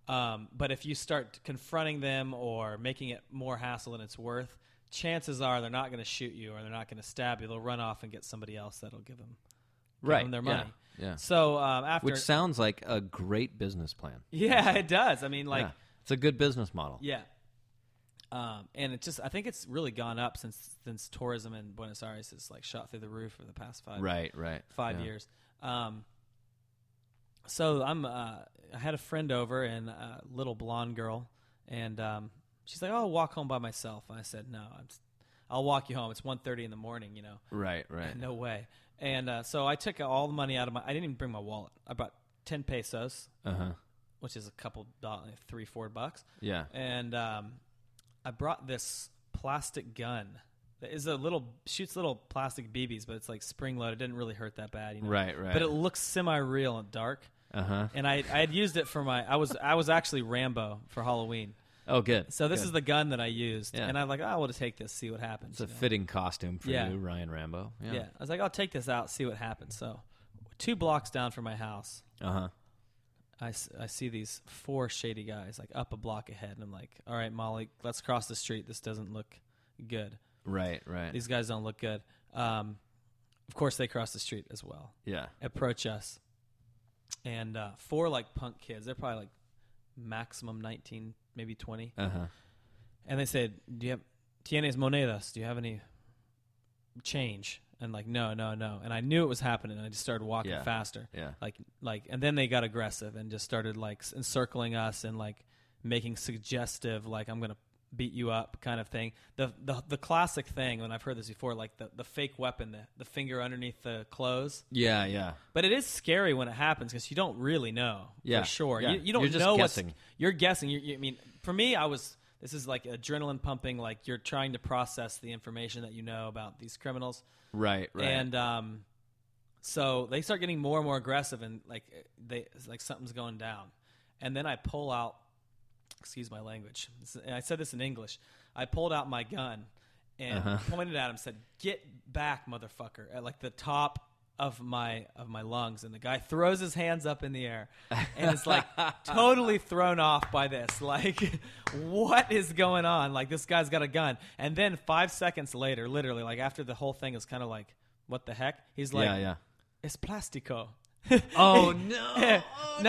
[SPEAKER 7] But if you start confronting them or making it more hassle than it's worth, chances are they're not going to shoot you or they're not going to stab you. They'll run off and get somebody else that'll give them their money.
[SPEAKER 8] Yeah.
[SPEAKER 7] So after,
[SPEAKER 8] which sounds like a great business plan.
[SPEAKER 7] yeah, it does. I mean, like,
[SPEAKER 8] it's a good business model.
[SPEAKER 7] yeah. And it just, I think it's really gone up since tourism in Buenos Aires has like shot through the roof for the past 5 years. So I had a friend over and a little blonde girl, and she's like, "Oh, I'll walk home by myself." And I said, "No, I'll walk you home. It's 1:30 in the morning, you know."
[SPEAKER 8] Right.
[SPEAKER 7] No way. And so I took all the money out of I didn't even bring my wallet. I brought 10 pesos, which is a couple dollars, $3-4.
[SPEAKER 8] Yeah.
[SPEAKER 7] And I brought this plastic gun. That is shoots little plastic BBs, but it's like spring loaded. It didn't really hurt that bad, you know.
[SPEAKER 8] Right.
[SPEAKER 7] But it looks semi-real and dark. And I had used it for I was actually Rambo for Halloween.
[SPEAKER 8] Oh, good.
[SPEAKER 7] So this is the gun that I used,
[SPEAKER 8] Yeah.
[SPEAKER 7] and I'm like, I will just take this, see what happens.
[SPEAKER 8] It's a fitting costume for
[SPEAKER 7] Yeah.
[SPEAKER 8] you, Ryan Rambo.
[SPEAKER 7] Yeah. I was like, I'll take this out, see what happens. So 2 blocks down from my house, I see these 4 shady guys like up a block ahead, and I'm like, all right, Molly, let's cross the street. This doesn't look good.
[SPEAKER 8] Right.
[SPEAKER 7] These guys don't look good. Of course, they cross the street as well.
[SPEAKER 8] Yeah.
[SPEAKER 7] Approach us, and 4 like punk kids. They're probably like maximum 19, maybe 20. And they said, "Do you have tienes monedas? Do you have any change?" And like, no. And I knew it was happening. And I just started walking faster.
[SPEAKER 8] Yeah.
[SPEAKER 7] Like, and then they got aggressive and just started like encircling us and like making suggestive, like, I'm gonna beat you up kind of thing. The classic thing, and I've heard this before, like the fake weapon, the finger underneath the clothes.
[SPEAKER 8] Yeah.
[SPEAKER 7] But it is scary when it happens because you don't really know for sure.
[SPEAKER 8] Yeah.
[SPEAKER 7] You don't
[SPEAKER 8] You're just
[SPEAKER 7] know
[SPEAKER 8] guessing.
[SPEAKER 7] You're guessing. I mean, for me, this is like adrenaline pumping. Like you're trying to process the information that you know about these criminals.
[SPEAKER 8] Right.
[SPEAKER 7] And so they start getting more and more aggressive, and it's like something's going down. And then I pull out. Excuse my language. And I said this in English. I pulled out my gun and pointed at him and said, "Get back, motherfucker!" At like the top of my lungs, and the guy throws his hands up in the air and is like totally thrown off by this. Like, what is going on? Like, this guy's got a gun. And then 5 seconds later, literally, like after the whole thing is kind of like, what the heck? He's like, "Es plástico."
[SPEAKER 8] Oh no.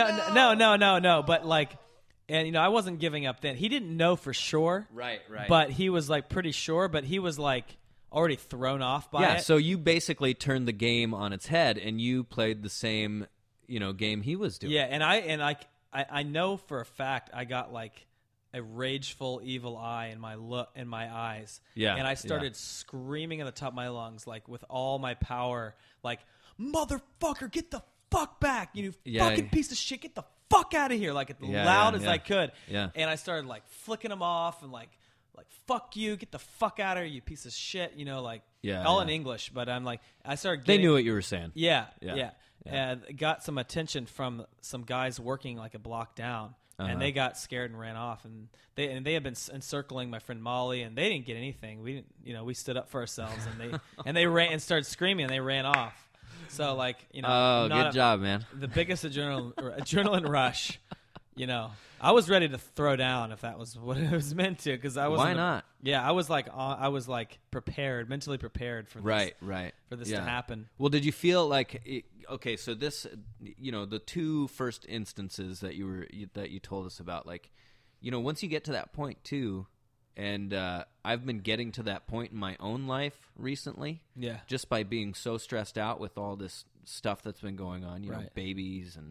[SPEAKER 7] No. But like, and you know, I wasn't giving up then. He didn't know for sure.
[SPEAKER 8] Right.
[SPEAKER 7] But he was like pretty sure, but he was like already thrown off by it.
[SPEAKER 8] Yeah, so you basically turned the game on its head, and you played the same, game he was doing.
[SPEAKER 7] Yeah, and I know for a fact I got like a rageful, evil eye in my eyes.
[SPEAKER 8] Yeah,
[SPEAKER 7] and I started screaming at the top of my lungs, like with all my power, like, "Motherfucker, get the fuck back! You fucking piece of shit, get the fuck out of here!" Like as loud as I could.
[SPEAKER 8] Yeah,
[SPEAKER 7] and I started like flicking them off and like, "Fuck you, get the fuck out of here, you piece of shit," all in English. But I'm like, I started getting,
[SPEAKER 8] they knew what you were saying.
[SPEAKER 7] Yeah. And got some attention from some guys working like a block down, and they got scared and ran off. And they had been encircling my friend Molly, and they didn't get anything. We didn't, we stood up for ourselves, and they ran and started screaming, and they ran off. So like,
[SPEAKER 8] oh, good job, man.
[SPEAKER 7] The biggest adrenaline rush. I was ready to throw down if that was what it was meant to, because I was.
[SPEAKER 8] Why not?
[SPEAKER 7] Yeah, I was like prepared, mentally prepared for this.
[SPEAKER 8] Right.
[SPEAKER 7] For this to happen.
[SPEAKER 8] Well, did you feel like okay? So this, the 2 first instances that you told us about, like, once you get to that point too, and I've been getting to that point in my own life recently.
[SPEAKER 7] Yeah. Just
[SPEAKER 8] by being so stressed out with all this stuff that's been going on,
[SPEAKER 7] right.
[SPEAKER 8] know, babies and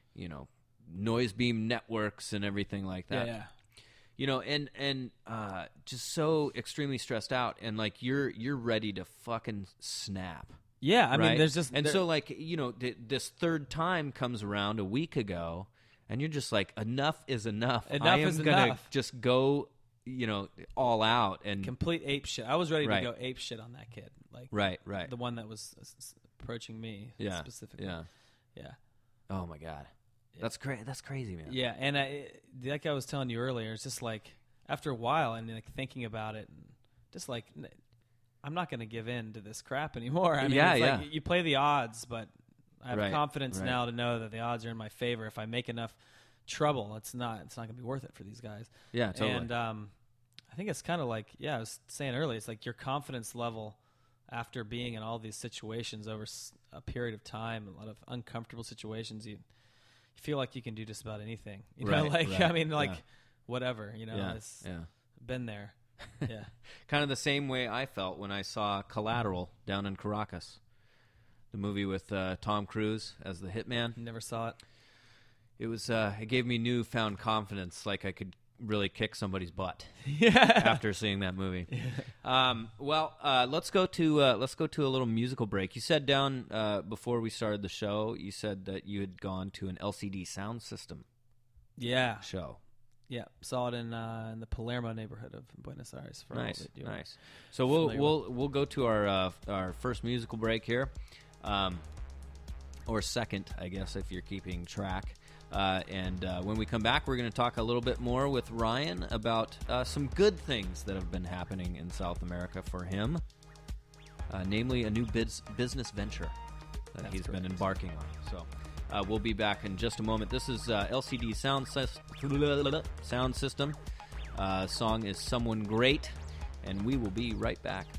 [SPEAKER 8] noise beam networks and everything like that.
[SPEAKER 7] Yeah.
[SPEAKER 8] And just so extremely stressed out, and like you're ready to fucking snap.
[SPEAKER 7] Yeah, I
[SPEAKER 8] right?
[SPEAKER 7] mean, there's just
[SPEAKER 8] so like this third time comes around a week ago, and you're just like, enough is enough. I am gonna just go, all out and
[SPEAKER 7] complete ape shit. I was ready to go ape shit on that kid, like
[SPEAKER 8] right,
[SPEAKER 7] the one that was approaching me specifically. Yeah.
[SPEAKER 8] Oh my god. That's crazy, man.
[SPEAKER 7] Yeah, and like I was telling you earlier, it's just like after a while, and like thinking about it, and just like I'm not going to give in to this crap anymore. I mean, like you play the odds, but I have confidence now to know that the odds are in my favor if I make enough trouble. It's not going to be worth it for these guys.
[SPEAKER 8] Yeah, totally.
[SPEAKER 7] And I think it's kind of like, I was saying earlier, it's like your confidence level after being in all these situations over a period of time, a lot of uncomfortable situations, you feel like you can do just about anything. You know, I mean, whatever, it's been there. Yeah.
[SPEAKER 8] Kind of the same way I felt when I saw Collateral down in Caracas, the movie with Tom Cruise as the hitman.
[SPEAKER 7] Never saw it.
[SPEAKER 8] It was it gave me newfound confidence, like I could really kick somebody's butt after seeing that movie. Let's go to a little musical break. You said down before we started the show, you said that you had gone to an LCD Sound System show.
[SPEAKER 7] Yeah, saw it in the Palermo neighborhood of Buenos Aires.
[SPEAKER 8] Nice. So we'll go to our first musical break here, or second, I guess, if you're keeping track. And when we come back, we're going to talk a little bit more with Ryan about some good things that have been happening in South America for him, namely a new business venture that he's been embarking on. So we'll be back in just a moment. This is LCD Sound System. Song is Someone Great, and we will be right back.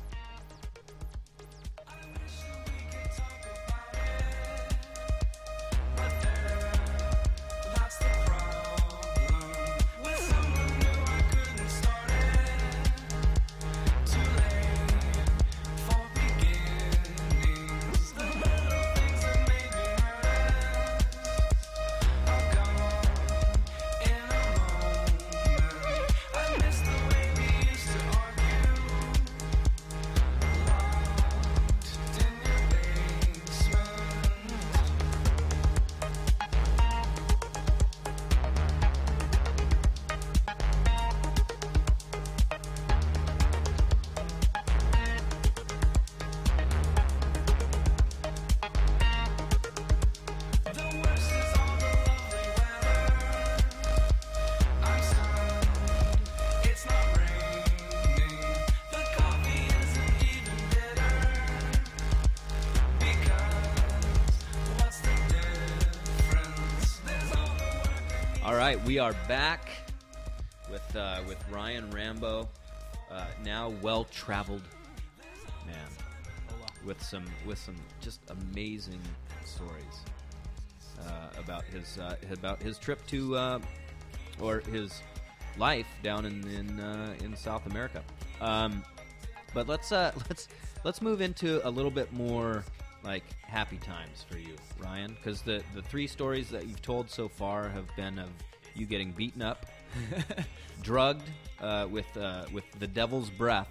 [SPEAKER 8] All right, we are back with Ryan Rambo, now well-traveled man, with some just amazing stories about his trip to or his life down in South America. But let's move into a little bit more like happy times for you, Ryan, because the three stories that you've told so far have been of you getting beaten up, drugged with the devil's breath,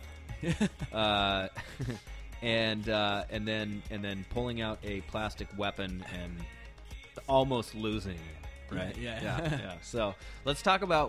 [SPEAKER 8] and then pulling out a plastic weapon and almost losing. Right? Yeah. So let's talk about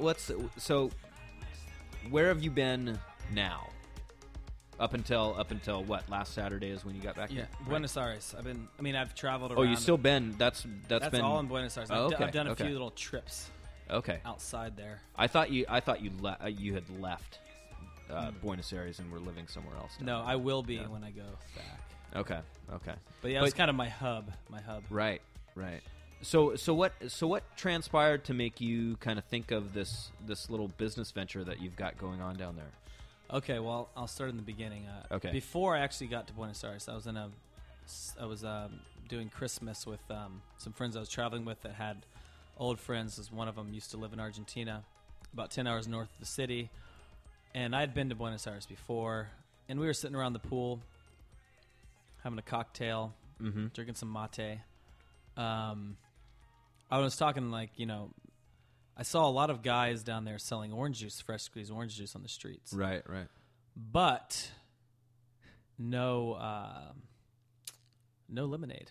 [SPEAKER 8] where have you been now? Up until what? Last Saturday is when you got back here?
[SPEAKER 7] Yeah, Buenos Aires. I've traveled around.
[SPEAKER 8] Oh, you've still been? That's been
[SPEAKER 7] all in Buenos Aires. I've done a few little trips.
[SPEAKER 8] Okay.
[SPEAKER 7] Outside there.
[SPEAKER 8] I thought you had left Buenos Aires and were living somewhere else.
[SPEAKER 7] No, I will be when I go back.
[SPEAKER 8] Okay.
[SPEAKER 7] But yeah, it's kind of my hub.
[SPEAKER 8] Right. So what transpired to make you kind of think of this little business venture that you've got going on down there?
[SPEAKER 7] Okay, well, I'll start in the beginning.
[SPEAKER 8] Okay.
[SPEAKER 7] Before I actually got to Buenos Aires, I was doing Christmas with some friends I was traveling with that had old friends. As one of them used to live in Argentina, about 10 hours north of the city, and I had been to Buenos Aires before, and we were sitting around the pool, having a cocktail, drinking some mate. I was talking I saw a lot of guys down there selling orange juice, fresh squeezed orange juice on the streets.
[SPEAKER 8] Right.
[SPEAKER 7] But no lemonade.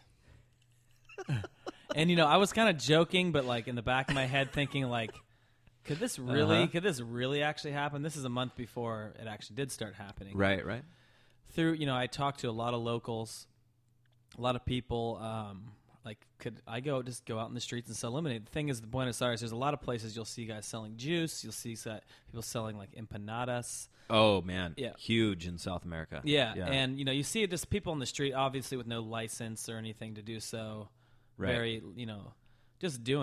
[SPEAKER 7] And I was kind of joking, but in the back of my head thinking could this really actually happen? This is a month before it actually did start happening.
[SPEAKER 8] Right.
[SPEAKER 7] Through I talked to a lot of locals, a lot of people. Could I go out in the streets and sell lemonade? The thing is, the Buenos Aires, there's a lot of places you'll see guys selling juice. You'll see people selling empanadas.
[SPEAKER 8] Oh man,
[SPEAKER 7] yeah,
[SPEAKER 8] huge in South America.
[SPEAKER 7] Yeah. And you see just people on the street, obviously with no license or anything to do so.
[SPEAKER 8] Right.
[SPEAKER 7] Very, just doing it.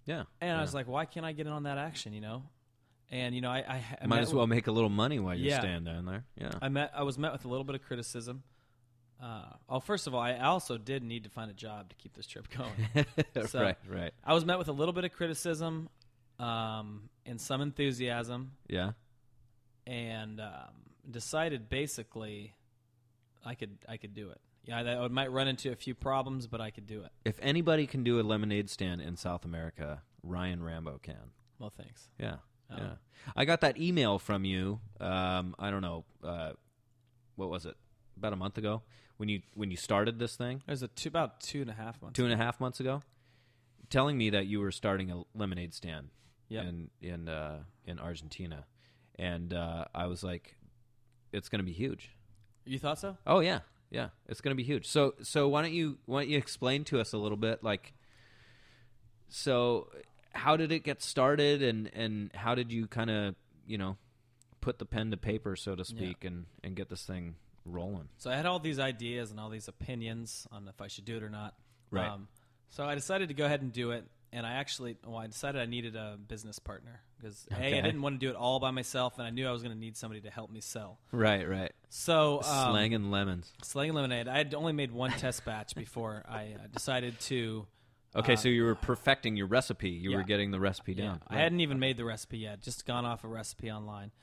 [SPEAKER 8] Yeah.
[SPEAKER 7] And I was like, why can't I get in on that action, And, I
[SPEAKER 8] might as well make a little money while you're
[SPEAKER 7] Yeah.
[SPEAKER 8] staying down there. Yeah.
[SPEAKER 7] I was met with a little bit of criticism. First of all, I also did need to find a job to keep this trip going. So
[SPEAKER 8] right.
[SPEAKER 7] I was met with a little bit of criticism and some enthusiasm,
[SPEAKER 8] Yeah.
[SPEAKER 7] and decided basically I could do it. Yeah, I might run into a few problems, but I could do it.
[SPEAKER 8] If anybody can do a lemonade stand in South America, Ryan Rambo can.
[SPEAKER 7] Well, thanks.
[SPEAKER 8] Yeah. Yeah. I got that email from you. I don't know. What was it? About a month ago when you started this thing.
[SPEAKER 7] It was about 2.5 months.
[SPEAKER 8] 2.5 months ago, telling me that you were starting a lemonade stand.
[SPEAKER 7] Yep.
[SPEAKER 8] in Argentina, and I was like, it's going to be huge.
[SPEAKER 7] You thought so?
[SPEAKER 8] Oh yeah, it's going to be huge. So why don't you explain to us a little bit, like, so how did it get started, and how did you kind of put the pen to paper, so to speak, and get this thing rolling?
[SPEAKER 7] So I had all these ideas and all these opinions on if I should do it or not.
[SPEAKER 8] Right.
[SPEAKER 7] So I decided to go ahead and do it. And I decided I needed a business partner because
[SPEAKER 8] Okay.
[SPEAKER 7] I didn't want to do it all by myself, and I knew I was going to need somebody to help me sell.
[SPEAKER 8] Right.
[SPEAKER 7] So
[SPEAKER 8] Slanging lemons.
[SPEAKER 7] Slanging lemonade. I had only made one test batch before I decided to.
[SPEAKER 8] Okay, so you were perfecting your recipe. You were
[SPEAKER 7] yeah.
[SPEAKER 8] getting the recipe down.
[SPEAKER 7] I hadn't even made the recipe yet. Just gone off a recipe online.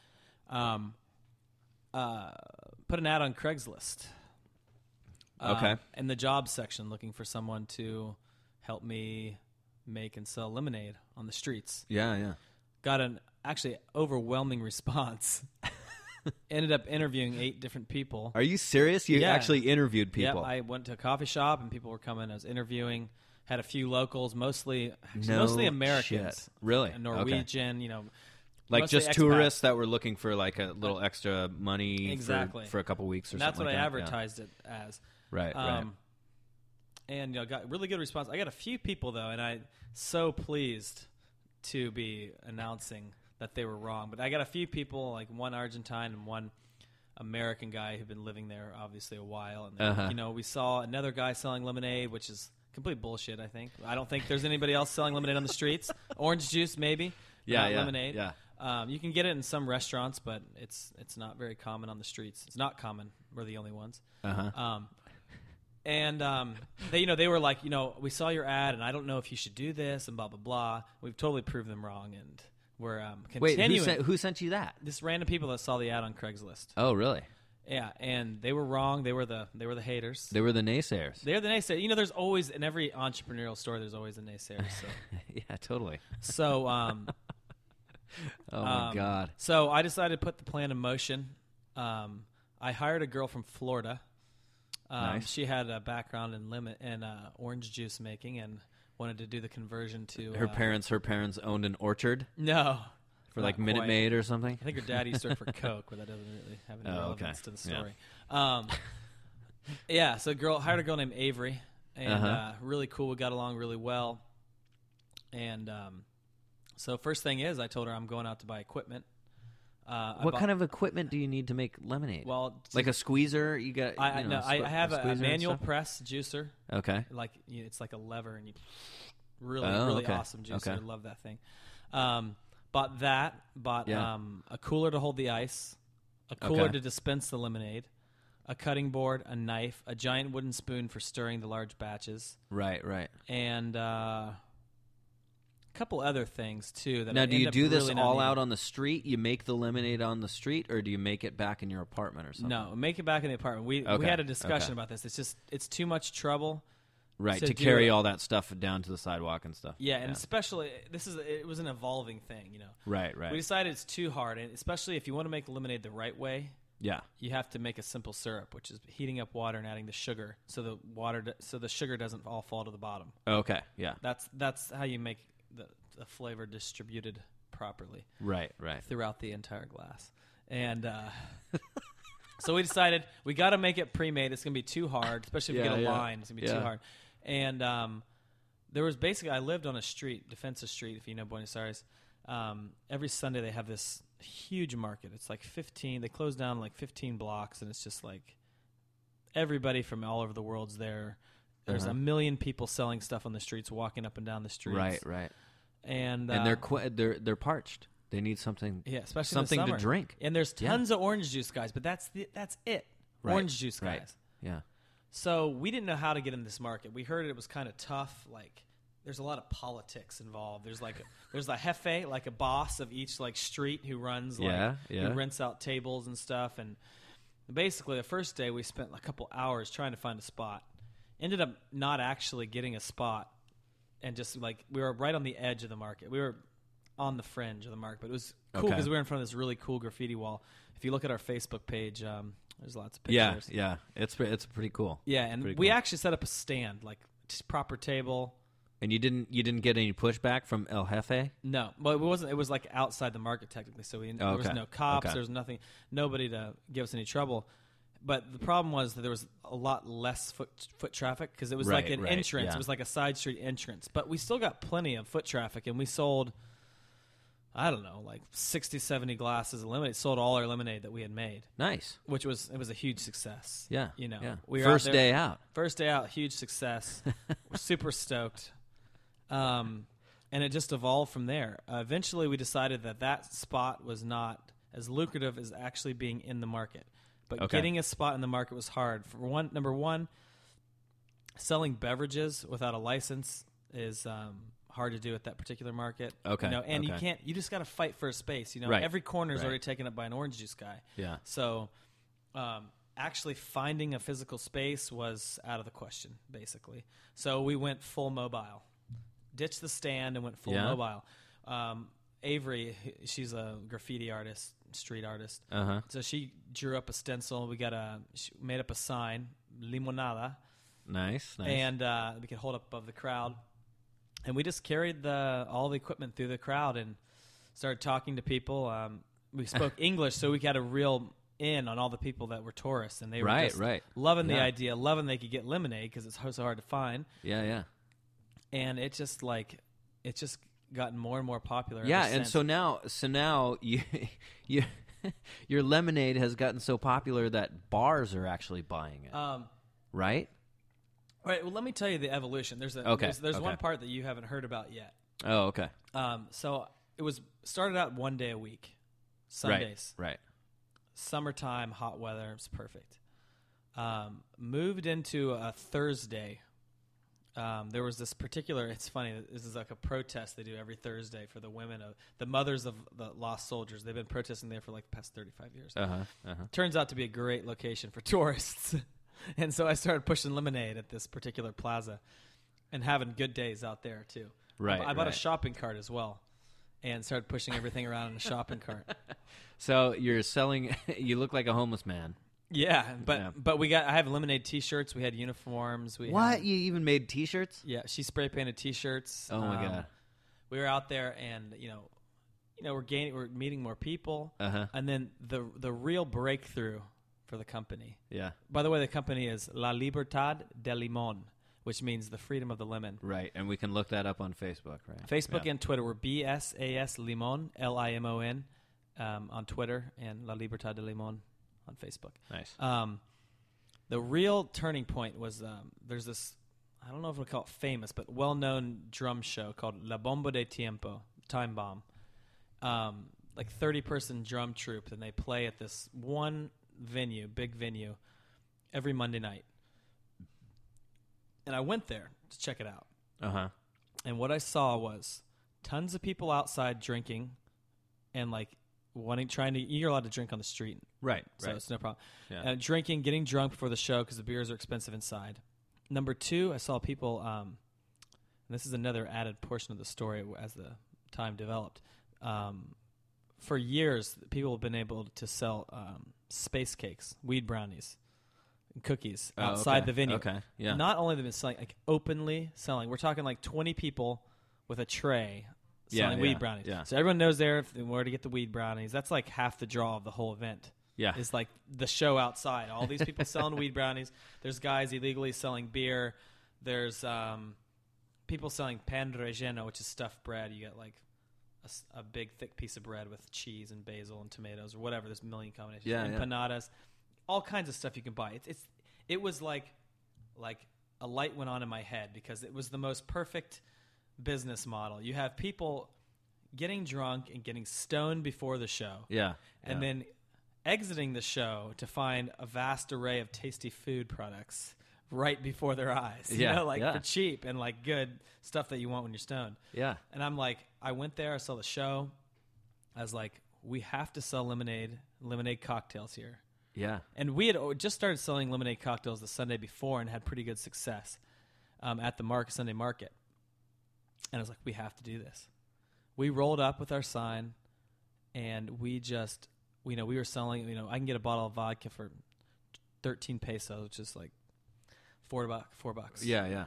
[SPEAKER 7] Put an ad on Craigslist.
[SPEAKER 8] Okay.
[SPEAKER 7] In the jobs section, looking for someone to help me make and sell lemonade on the streets.
[SPEAKER 8] Yeah.
[SPEAKER 7] Got an actually overwhelming response. Ended up interviewing 8 different people.
[SPEAKER 8] Are you serious? You actually interviewed people?
[SPEAKER 7] Yep, I went to a coffee shop and people were coming. I was interviewing. Had a few locals, mostly Americans.
[SPEAKER 8] Shit. Really?
[SPEAKER 7] A Norwegian,
[SPEAKER 8] like
[SPEAKER 7] mostly
[SPEAKER 8] just
[SPEAKER 7] expats.
[SPEAKER 8] tourists that were looking for like a little extra money
[SPEAKER 7] Exactly.
[SPEAKER 8] for a couple weeks or
[SPEAKER 7] And that's
[SPEAKER 8] something
[SPEAKER 7] what
[SPEAKER 8] like
[SPEAKER 7] I
[SPEAKER 8] that.
[SPEAKER 7] advertised it as.
[SPEAKER 8] Right.
[SPEAKER 7] And got really good response. I got a few people though, and I'm so pleased to be announcing that they were wrong. But I got a few people, like one Argentine and one American guy who've been living there obviously a while. And we saw another guy selling lemonade, which is complete bullshit. I don't think there's anybody else selling lemonade on the streets. Orange juice maybe. Not lemonade.
[SPEAKER 8] Yeah.
[SPEAKER 7] You can get it in some restaurants, but it's not very common on the streets. It's not common. We're the only ones. And they were like, we saw your ad, and I don't know if you should do this, and blah blah blah. We've totally proved them wrong, and we're continuing.
[SPEAKER 8] Wait, who sent you that?
[SPEAKER 7] Just random people that saw the ad on Craigslist.
[SPEAKER 8] Oh, really?
[SPEAKER 7] Yeah, and they were wrong. They were the haters.
[SPEAKER 8] They were the naysayers.
[SPEAKER 7] They're the naysayers. There's always in every entrepreneurial story, there's always a naysayer. So.
[SPEAKER 8] Yeah, totally.
[SPEAKER 7] So,
[SPEAKER 8] oh my God.
[SPEAKER 7] So I decided to put the plan in motion. I hired a girl from Florida.
[SPEAKER 8] Nice.
[SPEAKER 7] She had a background in orange juice making and wanted to do the conversion to
[SPEAKER 8] Her parents owned an orchard
[SPEAKER 7] No.
[SPEAKER 8] for like
[SPEAKER 7] not
[SPEAKER 8] Minute
[SPEAKER 7] quite.
[SPEAKER 8] Maid or something.
[SPEAKER 7] I think her dad used to work for Coke, but that doesn't really have any relevance to the story. So hired a girl named Avery, and really cool. We got along really well. And so first thing is, I told her I'm going out to buy equipment.
[SPEAKER 8] What kind of equipment do you need to make lemonade?
[SPEAKER 7] Well,
[SPEAKER 8] like a squeezer? You got?
[SPEAKER 7] I have a
[SPEAKER 8] squeezer and
[SPEAKER 7] manual
[SPEAKER 8] stuff?
[SPEAKER 7] press juicer.
[SPEAKER 8] Okay.
[SPEAKER 7] Like it's like a lever, and you really
[SPEAKER 8] okay.
[SPEAKER 7] awesome juicer.
[SPEAKER 8] Okay.
[SPEAKER 7] I love that thing. Bought that. Bought a cooler to hold the ice, a cooler to dispense the lemonade, a cutting board, a knife, a giant wooden spoon for stirring the large batches.
[SPEAKER 8] Right.
[SPEAKER 7] And a couple other things too. That
[SPEAKER 8] Now,
[SPEAKER 7] I
[SPEAKER 8] do you
[SPEAKER 7] end up
[SPEAKER 8] do this
[SPEAKER 7] really not
[SPEAKER 8] all
[SPEAKER 7] needing.
[SPEAKER 8] out on the street? You make the lemonade on the street, or do you make it back in your apartment or something?
[SPEAKER 7] No, make it back in the apartment. We had a discussion about this. It's too much trouble.
[SPEAKER 8] Right,
[SPEAKER 7] to
[SPEAKER 8] to
[SPEAKER 7] do
[SPEAKER 8] carry
[SPEAKER 7] it.
[SPEAKER 8] all that stuff down to the sidewalk and stuff.
[SPEAKER 7] Yeah, and especially it was an evolving thing,
[SPEAKER 8] Right.
[SPEAKER 7] We decided it's too hard, and especially if you want to make lemonade the right way,
[SPEAKER 8] Yeah.
[SPEAKER 7] you have to make a simple syrup, which is heating up water and adding the sugar, so the sugar doesn't all fall to the bottom.
[SPEAKER 8] Okay, yeah.
[SPEAKER 7] That's how you make the flavor distributed properly.
[SPEAKER 8] Right.
[SPEAKER 7] Throughout the entire glass. And so we decided we got to make it pre-made. It's going to be too hard, especially if we get a line. It's going to be too hard. And there was basically, I lived on a street, Defensa Street, if you know Buenos Aires. Every Sunday they have this huge market. It's like 15. They close down like 15 blocks, and it's just like everybody from all over the world's there. There's a million people selling stuff on the streets, walking up and down the streets.
[SPEAKER 8] Right.
[SPEAKER 7] and
[SPEAKER 8] they're parched. They need something.
[SPEAKER 7] Yeah, especially
[SPEAKER 8] something
[SPEAKER 7] in the
[SPEAKER 8] to
[SPEAKER 7] summer.
[SPEAKER 8] drink.
[SPEAKER 7] And there's tons of orange juice guys, but that's it.
[SPEAKER 8] Right.
[SPEAKER 7] Orange juice guys.
[SPEAKER 8] Right. Yeah.
[SPEAKER 7] So we didn't know how to get in this market. We heard it was kind of tough. Like there's a lot of politics involved. There's a jefe, like a boss of each like street who runs who rents out tables and stuff. And basically the first day we spent a couple hours trying to find a spot. Ended up not actually getting a spot, and just like we were right on the edge of the market. We were on the fringe of the market, but it was cool because we were in front of this really cool graffiti wall. If you look at our Facebook page, there's lots of pictures.
[SPEAKER 8] Yeah, it's pretty cool.
[SPEAKER 7] Yeah, and we actually set up a stand, like just proper table.
[SPEAKER 8] And you didn't get any pushback from El Jefe?
[SPEAKER 7] No, but it wasn't. It was like outside the market technically, so there was no cops. There was nothing, nobody to give us any trouble. But the problem was that there was a lot less foot traffic because it was like an entrance.
[SPEAKER 8] Yeah.
[SPEAKER 7] It was like a side street entrance. But we still got plenty of foot traffic, and we sold, I don't know, like 60, 70 glasses of lemonade. Sold all our lemonade that we had made.
[SPEAKER 8] Nice.
[SPEAKER 7] It was a huge success.
[SPEAKER 8] Yeah.
[SPEAKER 7] You know.
[SPEAKER 8] Yeah.
[SPEAKER 7] We were
[SPEAKER 8] First day out.
[SPEAKER 7] First day out, huge success. We're super stoked. And it just evolved from there. Eventually, we decided that spot was not as lucrative as actually being in the market. But getting a spot in the market was hard. Number one, selling beverages without a license is hard to do at that particular market.
[SPEAKER 8] Okay.
[SPEAKER 7] You know, and you can't. You just got to fight for a space. You know, every corner is already taken up by an orange juice guy.
[SPEAKER 8] Yeah.
[SPEAKER 7] So, actually finding a physical space was out of the question, basically. So we went full mobile. Ditched the stand and went full mobile. Avery, she's a graffiti artist, street artist. So she drew up a stencil. She made up a sign, Limonada.
[SPEAKER 8] Nice.
[SPEAKER 7] And we could hold up above the crowd. And we just carried all the equipment through the crowd and started talking to people. We spoke English, so we got a real in on all the people that were tourists. And they were just loving the idea, loving they could get lemonade because it's so hard to find.
[SPEAKER 8] Yeah.
[SPEAKER 7] And it's just gotten more and more popular.
[SPEAKER 8] Yeah, and so now you your lemonade has gotten so popular that bars are actually buying it. Right?
[SPEAKER 7] All right. Well, let me tell you the evolution. There's one part that you haven't heard about yet.
[SPEAKER 8] Oh, okay.
[SPEAKER 7] So it was started out one day a week, Sundays.
[SPEAKER 8] Right.
[SPEAKER 7] Summertime, hot weather. It's perfect. Moved into a Thursday. There was this particular. It's funny. This is like a protest they do every Thursday for the women of the mothers of the lost soldiers. They've been protesting there for like the past 35 years. Turns out to be a great location for tourists, and so I started pushing lemonade at this particular plaza, and having good days out there too.
[SPEAKER 8] Right.
[SPEAKER 7] I bought a shopping cart as well, and started pushing everything around in a shopping cart.
[SPEAKER 8] So you're selling. You look like a homeless man.
[SPEAKER 7] Yeah, but I have lemonade T-shirts. We had uniforms.
[SPEAKER 8] You even made T-shirts?
[SPEAKER 7] Yeah, she spray painted T-shirts.
[SPEAKER 8] Oh my god!
[SPEAKER 7] We were out there, and we're meeting more people. And then the real breakthrough for the company. Yeah. By the way, the company is La Libertad de Limón, which means the freedom of the lemon.
[SPEAKER 8] Right, and we can look that up on Facebook, right?
[SPEAKER 7] Facebook and Twitter. We're BSAS Limón, Limon, on Twitter, and La Libertad de Limón on Facebook.
[SPEAKER 8] Nice.
[SPEAKER 7] The real turning point was there's this, I don't know if we'll call it famous, but well-known drum show called La Bomba de Tiempo, Time Bomb. Like 30-person drum troupe, and they play at this one venue, big venue, every Monday night. And I went there to check it out. And what I saw was tons of people outside drinking and like you're allowed to drink on the street.
[SPEAKER 8] Right.
[SPEAKER 7] So it's no problem. Yeah. Drinking, getting drunk before the show because the beers are expensive inside. Number two, I saw people, and this is another added portion of the story as the time developed. For years, people have been able to sell space cakes, weed brownies, and cookies outside the venue.
[SPEAKER 8] Okay. Yeah.
[SPEAKER 7] Not only have they been selling, like openly selling. We're talking like 20 people with a tray selling weed brownies. Yeah. So everyone knows there where to get the weed brownies. That's like half the draw of the whole event. Yeah. It's like the show outside. All these people selling weed brownies. There's guys illegally selling beer. There's people selling pan relleno, which is stuffed bread. You get like a big thick piece of bread with cheese and basil and tomatoes or whatever. There's a million combinations. Yeah, empanadas, all kinds of stuff you can buy. It was like a light went on in my head because it was the most perfect business model. You have people getting drunk and getting stoned before the show.
[SPEAKER 8] Yeah.
[SPEAKER 7] And then exiting the show to find a vast array of tasty food products right before their eyes.
[SPEAKER 8] Yeah,
[SPEAKER 7] You know, like
[SPEAKER 8] yeah.
[SPEAKER 7] for cheap and like good stuff that you want when you're stoned.
[SPEAKER 8] Yeah.
[SPEAKER 7] And I'm like, I went there, I saw the show. I was like, we have to sell lemonade cocktails here.
[SPEAKER 8] Yeah.
[SPEAKER 7] And we had just started selling lemonade cocktails the Sunday before and had pretty good success at the Sunday market. And I was like, we have to do this. We rolled up with our sign, and we just, we were selling, I can get a bottle of vodka for 13 pesos, which is like $4.
[SPEAKER 8] Yeah.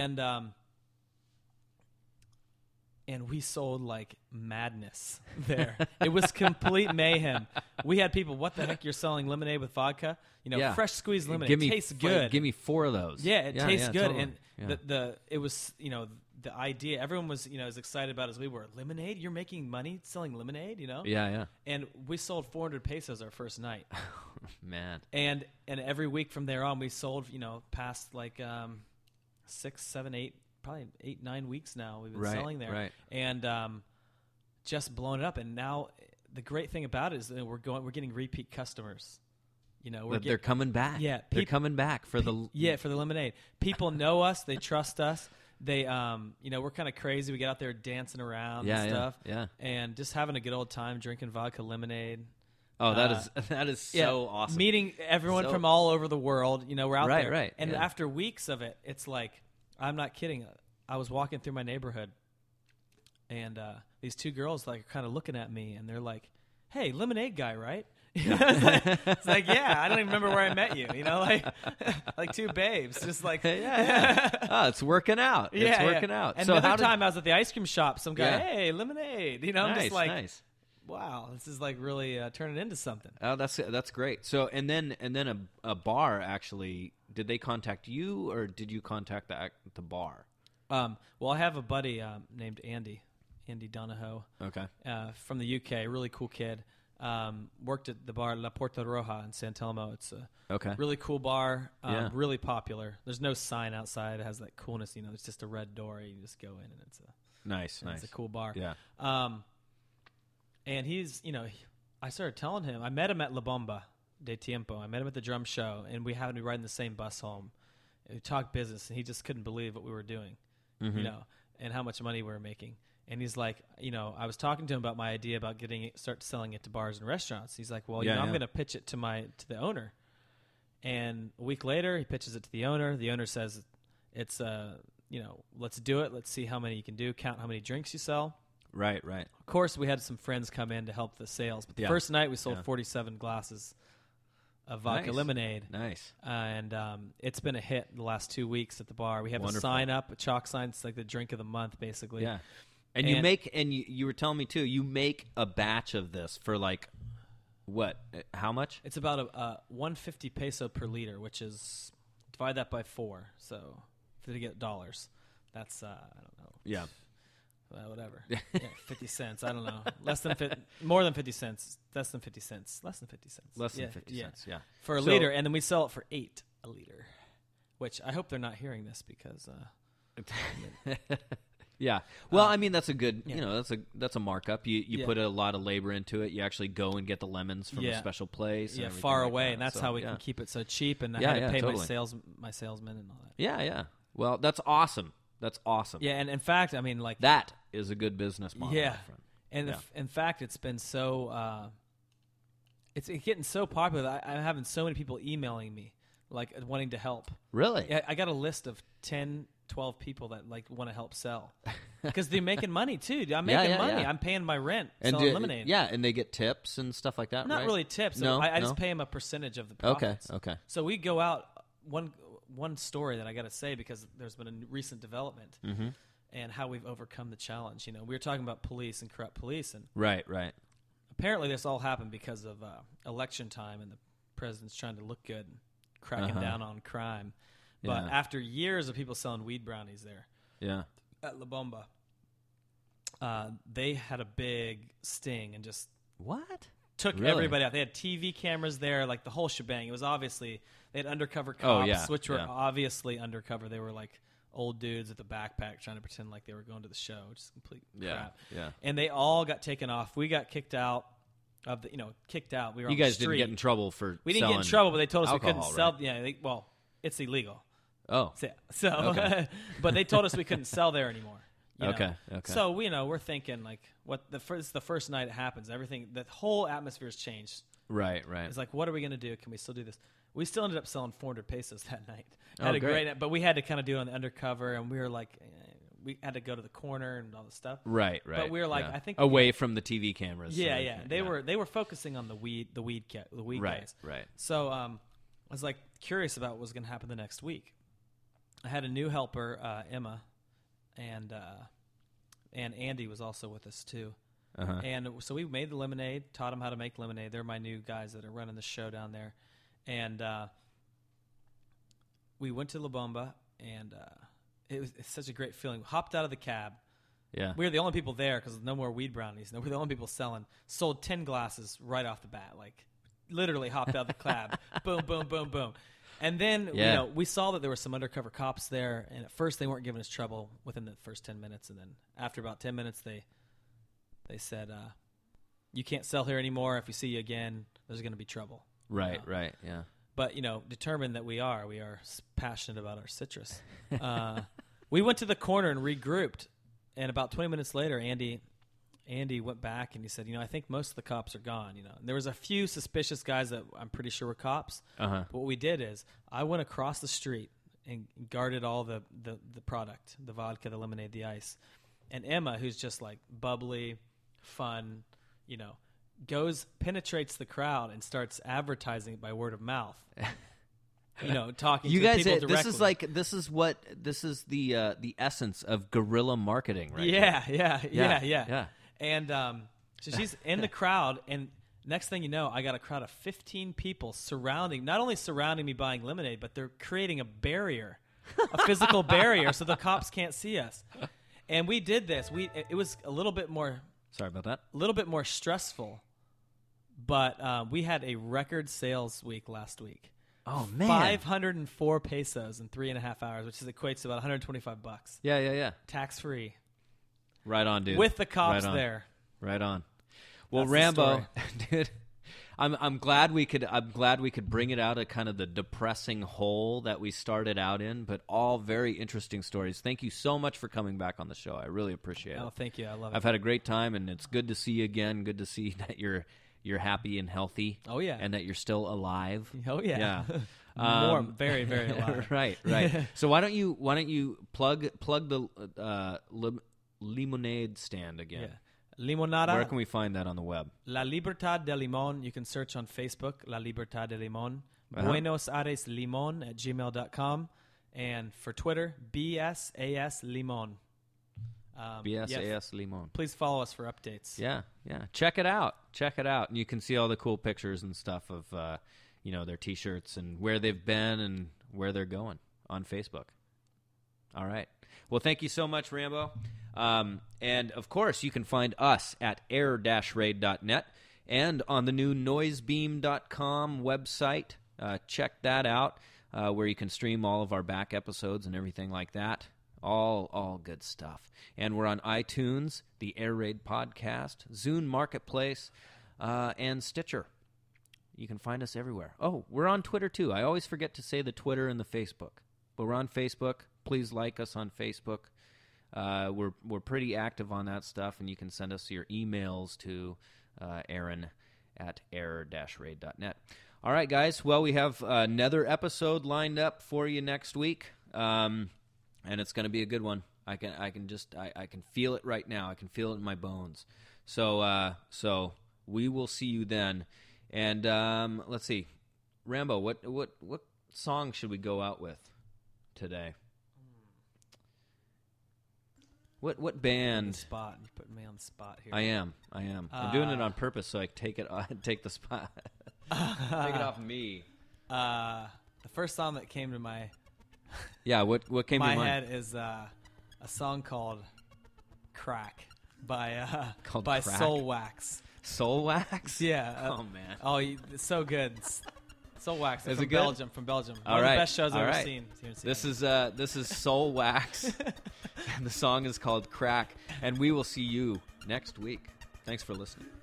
[SPEAKER 7] And we sold like madness there. It was complete mayhem. We had people, what the heck, you're selling lemonade with vodka? Fresh squeezed lemonade. It tastes good.
[SPEAKER 8] Give me 4 of those.
[SPEAKER 7] Yeah, it tastes good.
[SPEAKER 8] Totally.
[SPEAKER 7] And it was, the idea, everyone was, as excited about it as we were. Lemonade? You're making money selling lemonade,
[SPEAKER 8] Yeah.
[SPEAKER 7] And we sold 400 pesos our first night.
[SPEAKER 8] Man.
[SPEAKER 7] And every week from there on, we sold, past like 6, 7, 8, probably 8, 9 weeks now we've been selling there.
[SPEAKER 8] Right.
[SPEAKER 7] And just blowing it up. And now the great thing about it is that we're getting repeat customers.
[SPEAKER 8] They're coming back.
[SPEAKER 7] Yeah,
[SPEAKER 8] they're coming back for the
[SPEAKER 7] for the lemonade. People know us, they trust us. They we're kind of crazy. We get out there dancing around and stuff.
[SPEAKER 8] Yeah.
[SPEAKER 7] And just having a good old time drinking vodka lemonade.
[SPEAKER 8] Oh, that is so awesome.
[SPEAKER 7] Meeting everyone from all over the world. We're out there.
[SPEAKER 8] Right.
[SPEAKER 7] And after weeks of it, it's like, I'm not kidding. I was walking through my neighborhood, and these 2 girls like are kind of looking at me, and they're like, "Hey, lemonade guy, right?" It's like, yeah, I don't even remember where I met you. Like 2 babes, just like,
[SPEAKER 8] Oh, it's working out. It's working out.
[SPEAKER 7] And
[SPEAKER 8] so
[SPEAKER 7] another time I was at the ice cream shop, some guy, hey, lemonade. I'm
[SPEAKER 8] nice,
[SPEAKER 7] just like,
[SPEAKER 8] nice.
[SPEAKER 7] Wow, this is like really turning into something.
[SPEAKER 8] Oh, that's great. So and then a bar actually. Did they contact you, or did you contact the bar?
[SPEAKER 7] Well, I have a buddy named Andy Donahoe.
[SPEAKER 8] Okay.
[SPEAKER 7] From the UK, really cool kid. Worked at the bar La Porta Roja in San Telmo. It's a really cool bar, really popular. There's no sign outside. It has that coolness, it's just a red door. You just go in, and it's
[SPEAKER 8] nice.
[SPEAKER 7] It's a cool bar.
[SPEAKER 8] Yeah.
[SPEAKER 7] And he's, I started telling him, I met him at La Bomba de Tiempo. I met him at the drum show, and we happened to be riding the same bus home. And we talked business, and he just couldn't believe what we were doing, and how much money we were making. And he's like, I was talking to him about my idea about start selling it to bars and restaurants. He's like, well, I'm going to pitch it to the owner. And a week later, he pitches it to the owner. The owner says, it's, let's do it. Let's see how many you can do. Count how many drinks you sell.
[SPEAKER 8] Right.
[SPEAKER 7] Of course, we had some friends come in to help the sales. But the first night, we sold 47 glasses of vodka lemonade.
[SPEAKER 8] Nice.
[SPEAKER 7] And it's been a hit the last 2 weeks at the bar. We have a sign up, a chalk sign. It's like the drink of the month, basically.
[SPEAKER 8] Yeah. And you were telling me too, you make a batch of this for like, what? How much?
[SPEAKER 7] It's about a 150 peso per liter, which is, divide that by 4. So to get dollars, that's, I don't know.
[SPEAKER 8] Yeah.
[SPEAKER 7] Whatever. 50 cents. I don't know. More than 50 cents. Less than 50 cents.
[SPEAKER 8] Less than 50 cents. Yeah.
[SPEAKER 7] For a liter, and then we sell it for 8 a liter, which I hope they're not hearing this because.
[SPEAKER 8] Yeah. Well, I mean, that's a good. That's a markup. You put a lot of labor into it. You actually go and get the lemons from a special place.
[SPEAKER 7] Yeah, far away, and that's how we can keep it so cheap. And I had to pay my salesmen and all that.
[SPEAKER 8] Yeah. Well, that's awesome. That's awesome.
[SPEAKER 7] Yeah, and in fact, I mean, like
[SPEAKER 8] that is a good business model.
[SPEAKER 7] Yeah, and in fact, it's been so it's getting so popular. I'm having so many people emailing me, like wanting to help.
[SPEAKER 8] Really?
[SPEAKER 7] Yeah, I got a list of 10, 12 people that like want to help sell because they're making money too. I'm making money. I'm paying my rent selling lemonade.
[SPEAKER 8] Yeah, and they get tips and stuff like that.
[SPEAKER 7] Not really tips.
[SPEAKER 8] No,
[SPEAKER 7] I just pay them a percentage of the profits.
[SPEAKER 8] Okay.
[SPEAKER 7] So we go out one story that I got to say because there's been a recent development and how we've overcome the challenge. We were talking about police and corrupt police, and
[SPEAKER 8] right.
[SPEAKER 7] Apparently, this all happened because of election time, and the president's trying to look good, and cracking down on crime. But after years of people selling weed brownies there, at La Bomba, they had a big sting and just took everybody out. They had TV cameras there, like the whole shebang. It was obviously they had undercover cops, which were obviously undercover. They were like old dudes with a backpack trying to pretend like they were going to the show, which is complete crap.
[SPEAKER 8] Yeah.
[SPEAKER 7] And they all got taken off. We got kicked out of the, kicked out. We were
[SPEAKER 8] You
[SPEAKER 7] on
[SPEAKER 8] guys
[SPEAKER 7] the street.
[SPEAKER 8] didn't get in trouble for
[SPEAKER 7] We didn't get in
[SPEAKER 8] selling
[SPEAKER 7] trouble, but they told us we couldn't
[SPEAKER 8] alcohol,
[SPEAKER 7] sell.
[SPEAKER 8] right?
[SPEAKER 7] Yeah, it's illegal.
[SPEAKER 8] Oh.
[SPEAKER 7] So
[SPEAKER 8] Okay.
[SPEAKER 7] but they told us we couldn't sell there anymore.
[SPEAKER 8] Okay.
[SPEAKER 7] So we're thinking like, the first night it happens, the whole atmosphere's changed.
[SPEAKER 8] Right.
[SPEAKER 7] It's like, what are we going to do? Can we still do this? We still ended up selling 400 pesos that night.
[SPEAKER 8] Oh,
[SPEAKER 7] Had a
[SPEAKER 8] great.
[SPEAKER 7] great night, but we had to kind of do it on the undercover, and we were like, we had to go to the corner and all this stuff.
[SPEAKER 8] Right.
[SPEAKER 7] But we were like,
[SPEAKER 8] yeah.
[SPEAKER 7] I think
[SPEAKER 8] away from the TV cameras. so
[SPEAKER 7] Yeah. They were focusing on the weed guys.
[SPEAKER 8] Right.
[SPEAKER 7] So I was like curious about what was going to happen the next week. I had a new helper, Emma, and Andy was also with us too.
[SPEAKER 8] Uh-huh.
[SPEAKER 7] And so we made the lemonade, taught them how to make lemonade. They're my new guys that are running the show down there. And we went to La Bomba, and it's such a great feeling. We hopped out of the cab.
[SPEAKER 8] Yeah.
[SPEAKER 7] We were the only people there because no more weed brownies. No, we're the only people selling. Sold 10 glasses right off the bat. Like, literally hopped out of the cab. Boom, boom, boom, boom. And then, we saw that there were some undercover cops there. And at first, they weren't giving us trouble within the first 10 minutes. And then after about 10 minutes, they said, you can't sell here anymore. If we see you again, there's going to be trouble.
[SPEAKER 8] Right, yeah.
[SPEAKER 7] But, determined that we are passionate about our citrus. We went to the corner and regrouped. And about 20 minutes later, Andy went back and he said, I think most of the cops are gone. And there was a few suspicious guys that I'm pretty sure were cops.
[SPEAKER 8] Uh-huh.
[SPEAKER 7] But what we did is I went across the street and guarded all the product, the vodka, the lemonade, the ice. And Emma, who's just like bubbly, fun, penetrates the crowd and starts advertising it by word of mouth. Talking
[SPEAKER 8] You
[SPEAKER 7] to
[SPEAKER 8] guys,
[SPEAKER 7] people directly.
[SPEAKER 8] this is the essence of guerrilla marketing, right?
[SPEAKER 7] Yeah. And so she's in the crowd, and next thing you know, I got a crowd of 15 people not only surrounding me buying lemonade, but they're creating a barrier, a physical barrier, so the cops can't see us. And we did this. It was a little bit more.
[SPEAKER 8] Sorry about that.
[SPEAKER 7] A little bit more stressful, but we had a record sales week last week.
[SPEAKER 8] Oh man,
[SPEAKER 7] 504 pesos in 3.5 hours, which equates to about $125.
[SPEAKER 8] Yeah.
[SPEAKER 7] Tax free.
[SPEAKER 8] Right on, dude.
[SPEAKER 7] With the cops there.
[SPEAKER 8] Right on. Well,
[SPEAKER 7] That's
[SPEAKER 8] Rambo, dude, I'm glad we could bring it out of kind of the depressing hole that we started out in, but all very interesting stories. Thank you so much for coming back on the show. I really appreciate it.
[SPEAKER 7] Oh, thank you. I love it.
[SPEAKER 8] I've had a great time, and it's good to see you again. Good to see that you're happy and healthy.
[SPEAKER 7] Oh yeah,
[SPEAKER 8] and that you're still alive.
[SPEAKER 7] Oh yeah.
[SPEAKER 8] More,
[SPEAKER 7] very, very alive.
[SPEAKER 8] Right. So why don't you plug the lemonade stand again?
[SPEAKER 7] Yeah. Limonada.
[SPEAKER 8] Where can we find that on the web?
[SPEAKER 7] La Libertad de Limon. You can search on Facebook, La Libertad de Limon.
[SPEAKER 8] Uh-huh.
[SPEAKER 7] Buenos Aires Limon at gmail.com. And for Twitter, BSAS Limon.
[SPEAKER 8] BSAS Limon.
[SPEAKER 7] Please follow us for updates.
[SPEAKER 8] Yeah. Check it out. And you can see all the cool pictures and stuff of, their T-shirts and where they've been and where they're going on Facebook. All right. Well, thank you so much, Rambo. And, of course, you can find us at air-raid.net and on the new noisebeam.com website. Check that out, where you can stream all of our back episodes and everything like that. All good stuff. And we're on iTunes, the Air Raid Podcast, Zune Marketplace, and Stitcher. You can find us everywhere. Oh, we're on Twitter, too. I always forget to say the Twitter and the Facebook. But we're on Facebook. Please like us on Facebook. We're pretty active on that stuff, and you can send us your emails to Aaron at air-raid.net. All right, guys. Well, we have another episode lined up for you next week, and it's going to be a good one. I can feel it right now. I can feel it in my bones. So we will see you then. And let's see, Rambo, what song should we go out with today? What band?
[SPEAKER 7] Spot. You put me on the spot here.
[SPEAKER 8] I am. I'm doing it on purpose so I take the spot. Take it off me.
[SPEAKER 7] The first song that came to my
[SPEAKER 8] what came to
[SPEAKER 7] my
[SPEAKER 8] mind?
[SPEAKER 7] head is a song called "Crack" by
[SPEAKER 8] Crack?
[SPEAKER 7] Soul Wax.
[SPEAKER 8] Soul Wax?
[SPEAKER 7] Yeah.
[SPEAKER 8] Oh man.
[SPEAKER 7] Oh, it's so good. Soul Wax.
[SPEAKER 2] Is
[SPEAKER 7] from
[SPEAKER 2] it good?
[SPEAKER 7] Belgium. From Belgium.
[SPEAKER 2] All
[SPEAKER 7] One
[SPEAKER 2] right.
[SPEAKER 7] of the best shows
[SPEAKER 2] All
[SPEAKER 7] I've
[SPEAKER 2] right.
[SPEAKER 7] ever seen.
[SPEAKER 2] This is Soul Wax, and the song is called Crack. And we will see you next week. Thanks for listening.